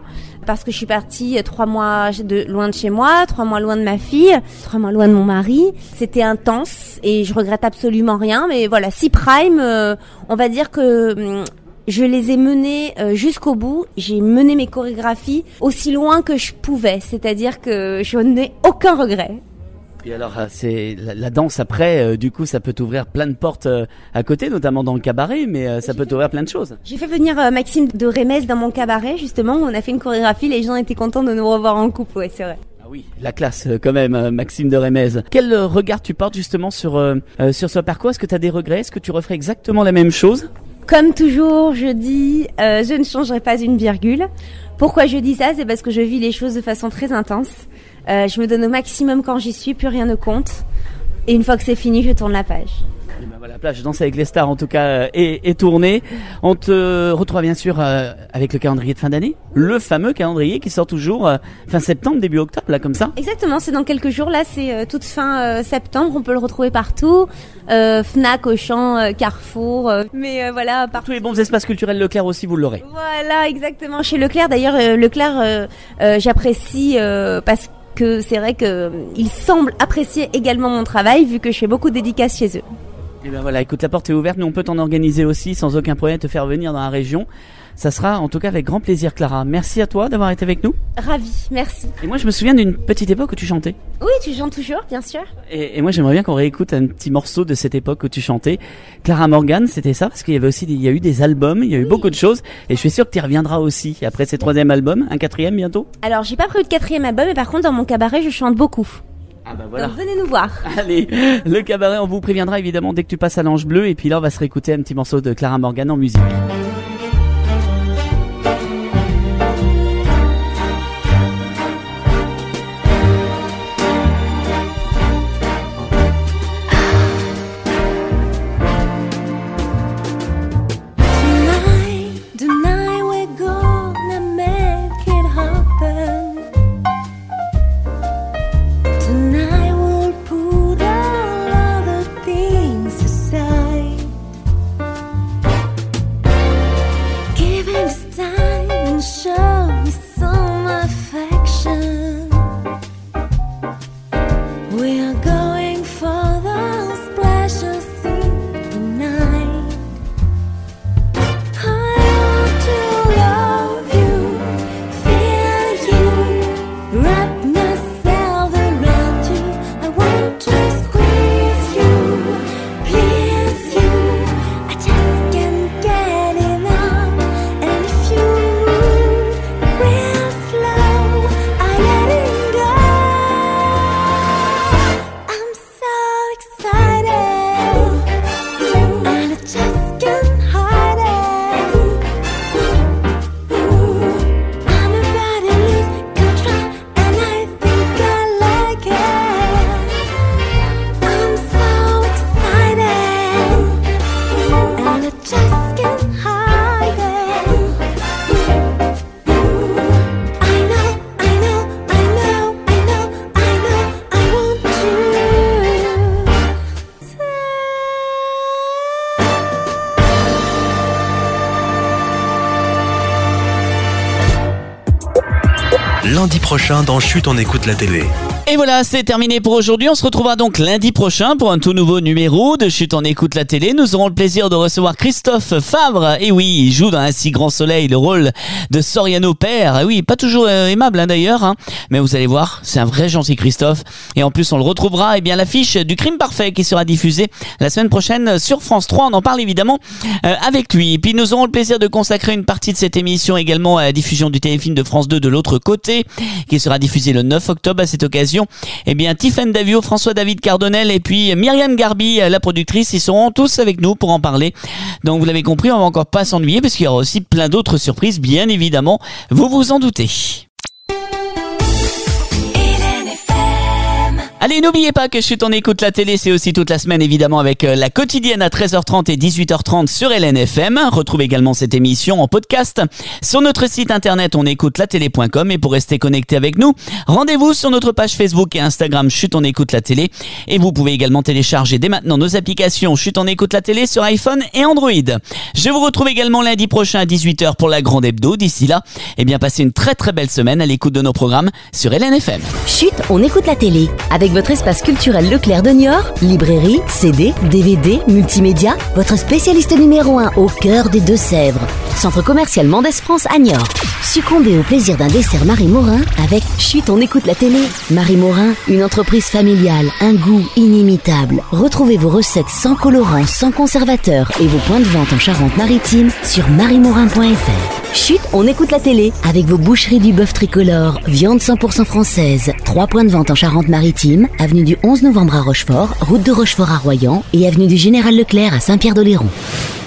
C: parce que je suis partie trois mois de loin de chez moi, trois mois loin de ma fille, trois mois loin de mon mari. C'était intense et je regrette absolument rien. Mais voilà, six Prime, euh, on va dire que... je les ai menés euh, jusqu'au bout. J'ai mené mes chorégraphies aussi loin que je pouvais. C'est-à-dire que je n'ai aucun regret.
D: Et alors, c'est la, la danse après, euh, du coup, ça peut t'ouvrir plein de portes euh, à côté, notamment dans le cabaret, mais euh, ça peut t'ouvrir plein de choses.
C: J'ai fait venir euh, Maxime de Rémez dans mon cabaret, justement, où on a fait une chorégraphie. Les gens étaient contents de nous revoir en couple, ouais, c'est vrai.
D: Ah oui, la classe euh, quand même, euh, Maxime de Rémez. Quel euh, regard tu portes justement sur, euh, euh, sur ce parcours? Est-ce que tu as des regrets? Est-ce que tu referais exactement la même chose?
C: Comme toujours, je dis, euh, je ne changerai pas une virgule. Pourquoi je dis ça? C'est parce que je vis les choses de façon très intense. Euh, je me donne au maximum quand j'y suis, plus rien ne compte. Et une fois que c'est fini, je tourne la page.
D: Et ben voilà, Plage Danse avec les stars en tout cas euh, est, est tournée. On te retrouve bien sûr euh, avec le calendrier de fin d'année, le fameux calendrier qui sort toujours euh, fin septembre, début octobre, là comme ça.
C: Exactement, c'est dans quelques jours, là c'est euh, toute fin euh, septembre, on peut le retrouver partout, euh, Fnac, Auchan, euh, Carrefour, euh, mais euh, voilà.
D: Par tous les bons espaces culturels Leclerc aussi, vous l'aurez.
C: Voilà, exactement, chez Leclerc d'ailleurs, euh, Leclerc euh, euh, j'apprécie euh, parce que c'est vrai que euh, il semble apprécier également mon travail vu que je fais beaucoup de dédicaces chez eux.
D: Et ben voilà, écoute, la porte est ouverte, nous on peut t'en organiser aussi sans aucun problème, te faire venir dans la région. Ça sera en tout cas avec grand plaisir, Clara. Merci à toi d'avoir été avec nous.
C: Ravie, merci.
D: Et moi je me souviens d'une petite époque où tu chantais.
C: Oui, tu chantes toujours, bien sûr.
D: Et, et moi j'aimerais bien qu'on réécoute un petit morceau de cette époque où tu chantais. Clara Morgan, c'était ça, parce qu'il y avait aussi, des, il y a eu des albums, il y a eu oui. beaucoup de choses. Et je suis sûr que tu y reviendras aussi après ces troisième albums, un quatrième bientôt.
C: Alors j'ai pas prévu de quatrième album, mais par contre dans mon cabaret je chante beaucoup.
D: Ah bah voilà.
C: Donc venez nous voir.
D: Allez, le cabaret, on vous préviendra évidemment dès que tu passes à l'Ange Bleu. Et puis là, on va se réécouter un petit morceau de Clara Morgan en musique.
F: Lundi prochain dans Chut, on écoute la télé.
D: Et voilà, c'est terminé pour aujourd'hui. On se retrouvera donc lundi prochain pour un tout nouveau numéro de Chut, on écoute la télé. Nous aurons le plaisir de recevoir Christophe Favre. Et oui, il joue dans Un si grand soleil le rôle de Soriano père. Et oui, pas toujours euh, aimable hein, d'ailleurs, hein. Mais vous allez voir, c'est un vrai gentil Christophe. Et en plus, on le retrouvera, eh bien, l'affiche du Crime Parfait qui sera diffusée la semaine prochaine sur France trois. On en parle évidemment euh, avec lui. Et puis nous aurons le plaisir de consacrer une partie de cette émission également à la diffusion du téléfilm de France deux de l'autre côté, qui sera diffusé le neuf octobre. À cette occasion, eh bien, Tiffaine Davio, François-David Cardonnel et puis Myriam Garbi, la productrice, ils seront tous avec nous pour en parler. Donc, vous l'avez compris, on va encore pas s'ennuyer parce qu'il y aura aussi plein d'autres surprises, bien évidemment. Vous vous en doutez. Allez, n'oubliez pas que Chut, on écoute la télé, c'est aussi toute la semaine évidemment avec la quotidienne à treize heures trente et dix-huit heures trente sur L N F M. Retrouvez également cette émission en podcast sur notre site internet on écoute la télé point com et pour rester connecté avec nous, rendez-vous sur notre page Facebook et Instagram Chut, on écoute la télé et vous pouvez également télécharger dès maintenant nos applications Chut, on écoute la télé sur iPhone et Android. Je vous retrouve également lundi prochain à dix-huit heures pour la grande hebdo. D'ici là, eh bien passez une très très belle semaine à l'écoute de nos programmes sur L N F M.
E: Chut, on écoute la télé avec votre espace culturel Leclerc de Niort, librairie, C D, D V D, multimédia, votre spécialiste numéro un au cœur des Deux-Sèvres. Centre commercial Mendès France à Niort. Succombez au plaisir d'un dessert Marie Morin avec Chut, on écoute la télé. Marie Morin, une entreprise familiale, un goût inimitable. Retrouvez vos recettes sans colorants, sans conservateurs et vos points de vente en Charente-Maritime sur marie morin point f r. Chut, on écoute la télé avec vos boucheries du bœuf tricolore, viande cent pour cent française. Trois points de vente en Charente-Maritime, avenue du onze novembre à Rochefort, route de Rochefort à Royan et avenue du Général Leclerc à Saint-Pierre-d'Oléron.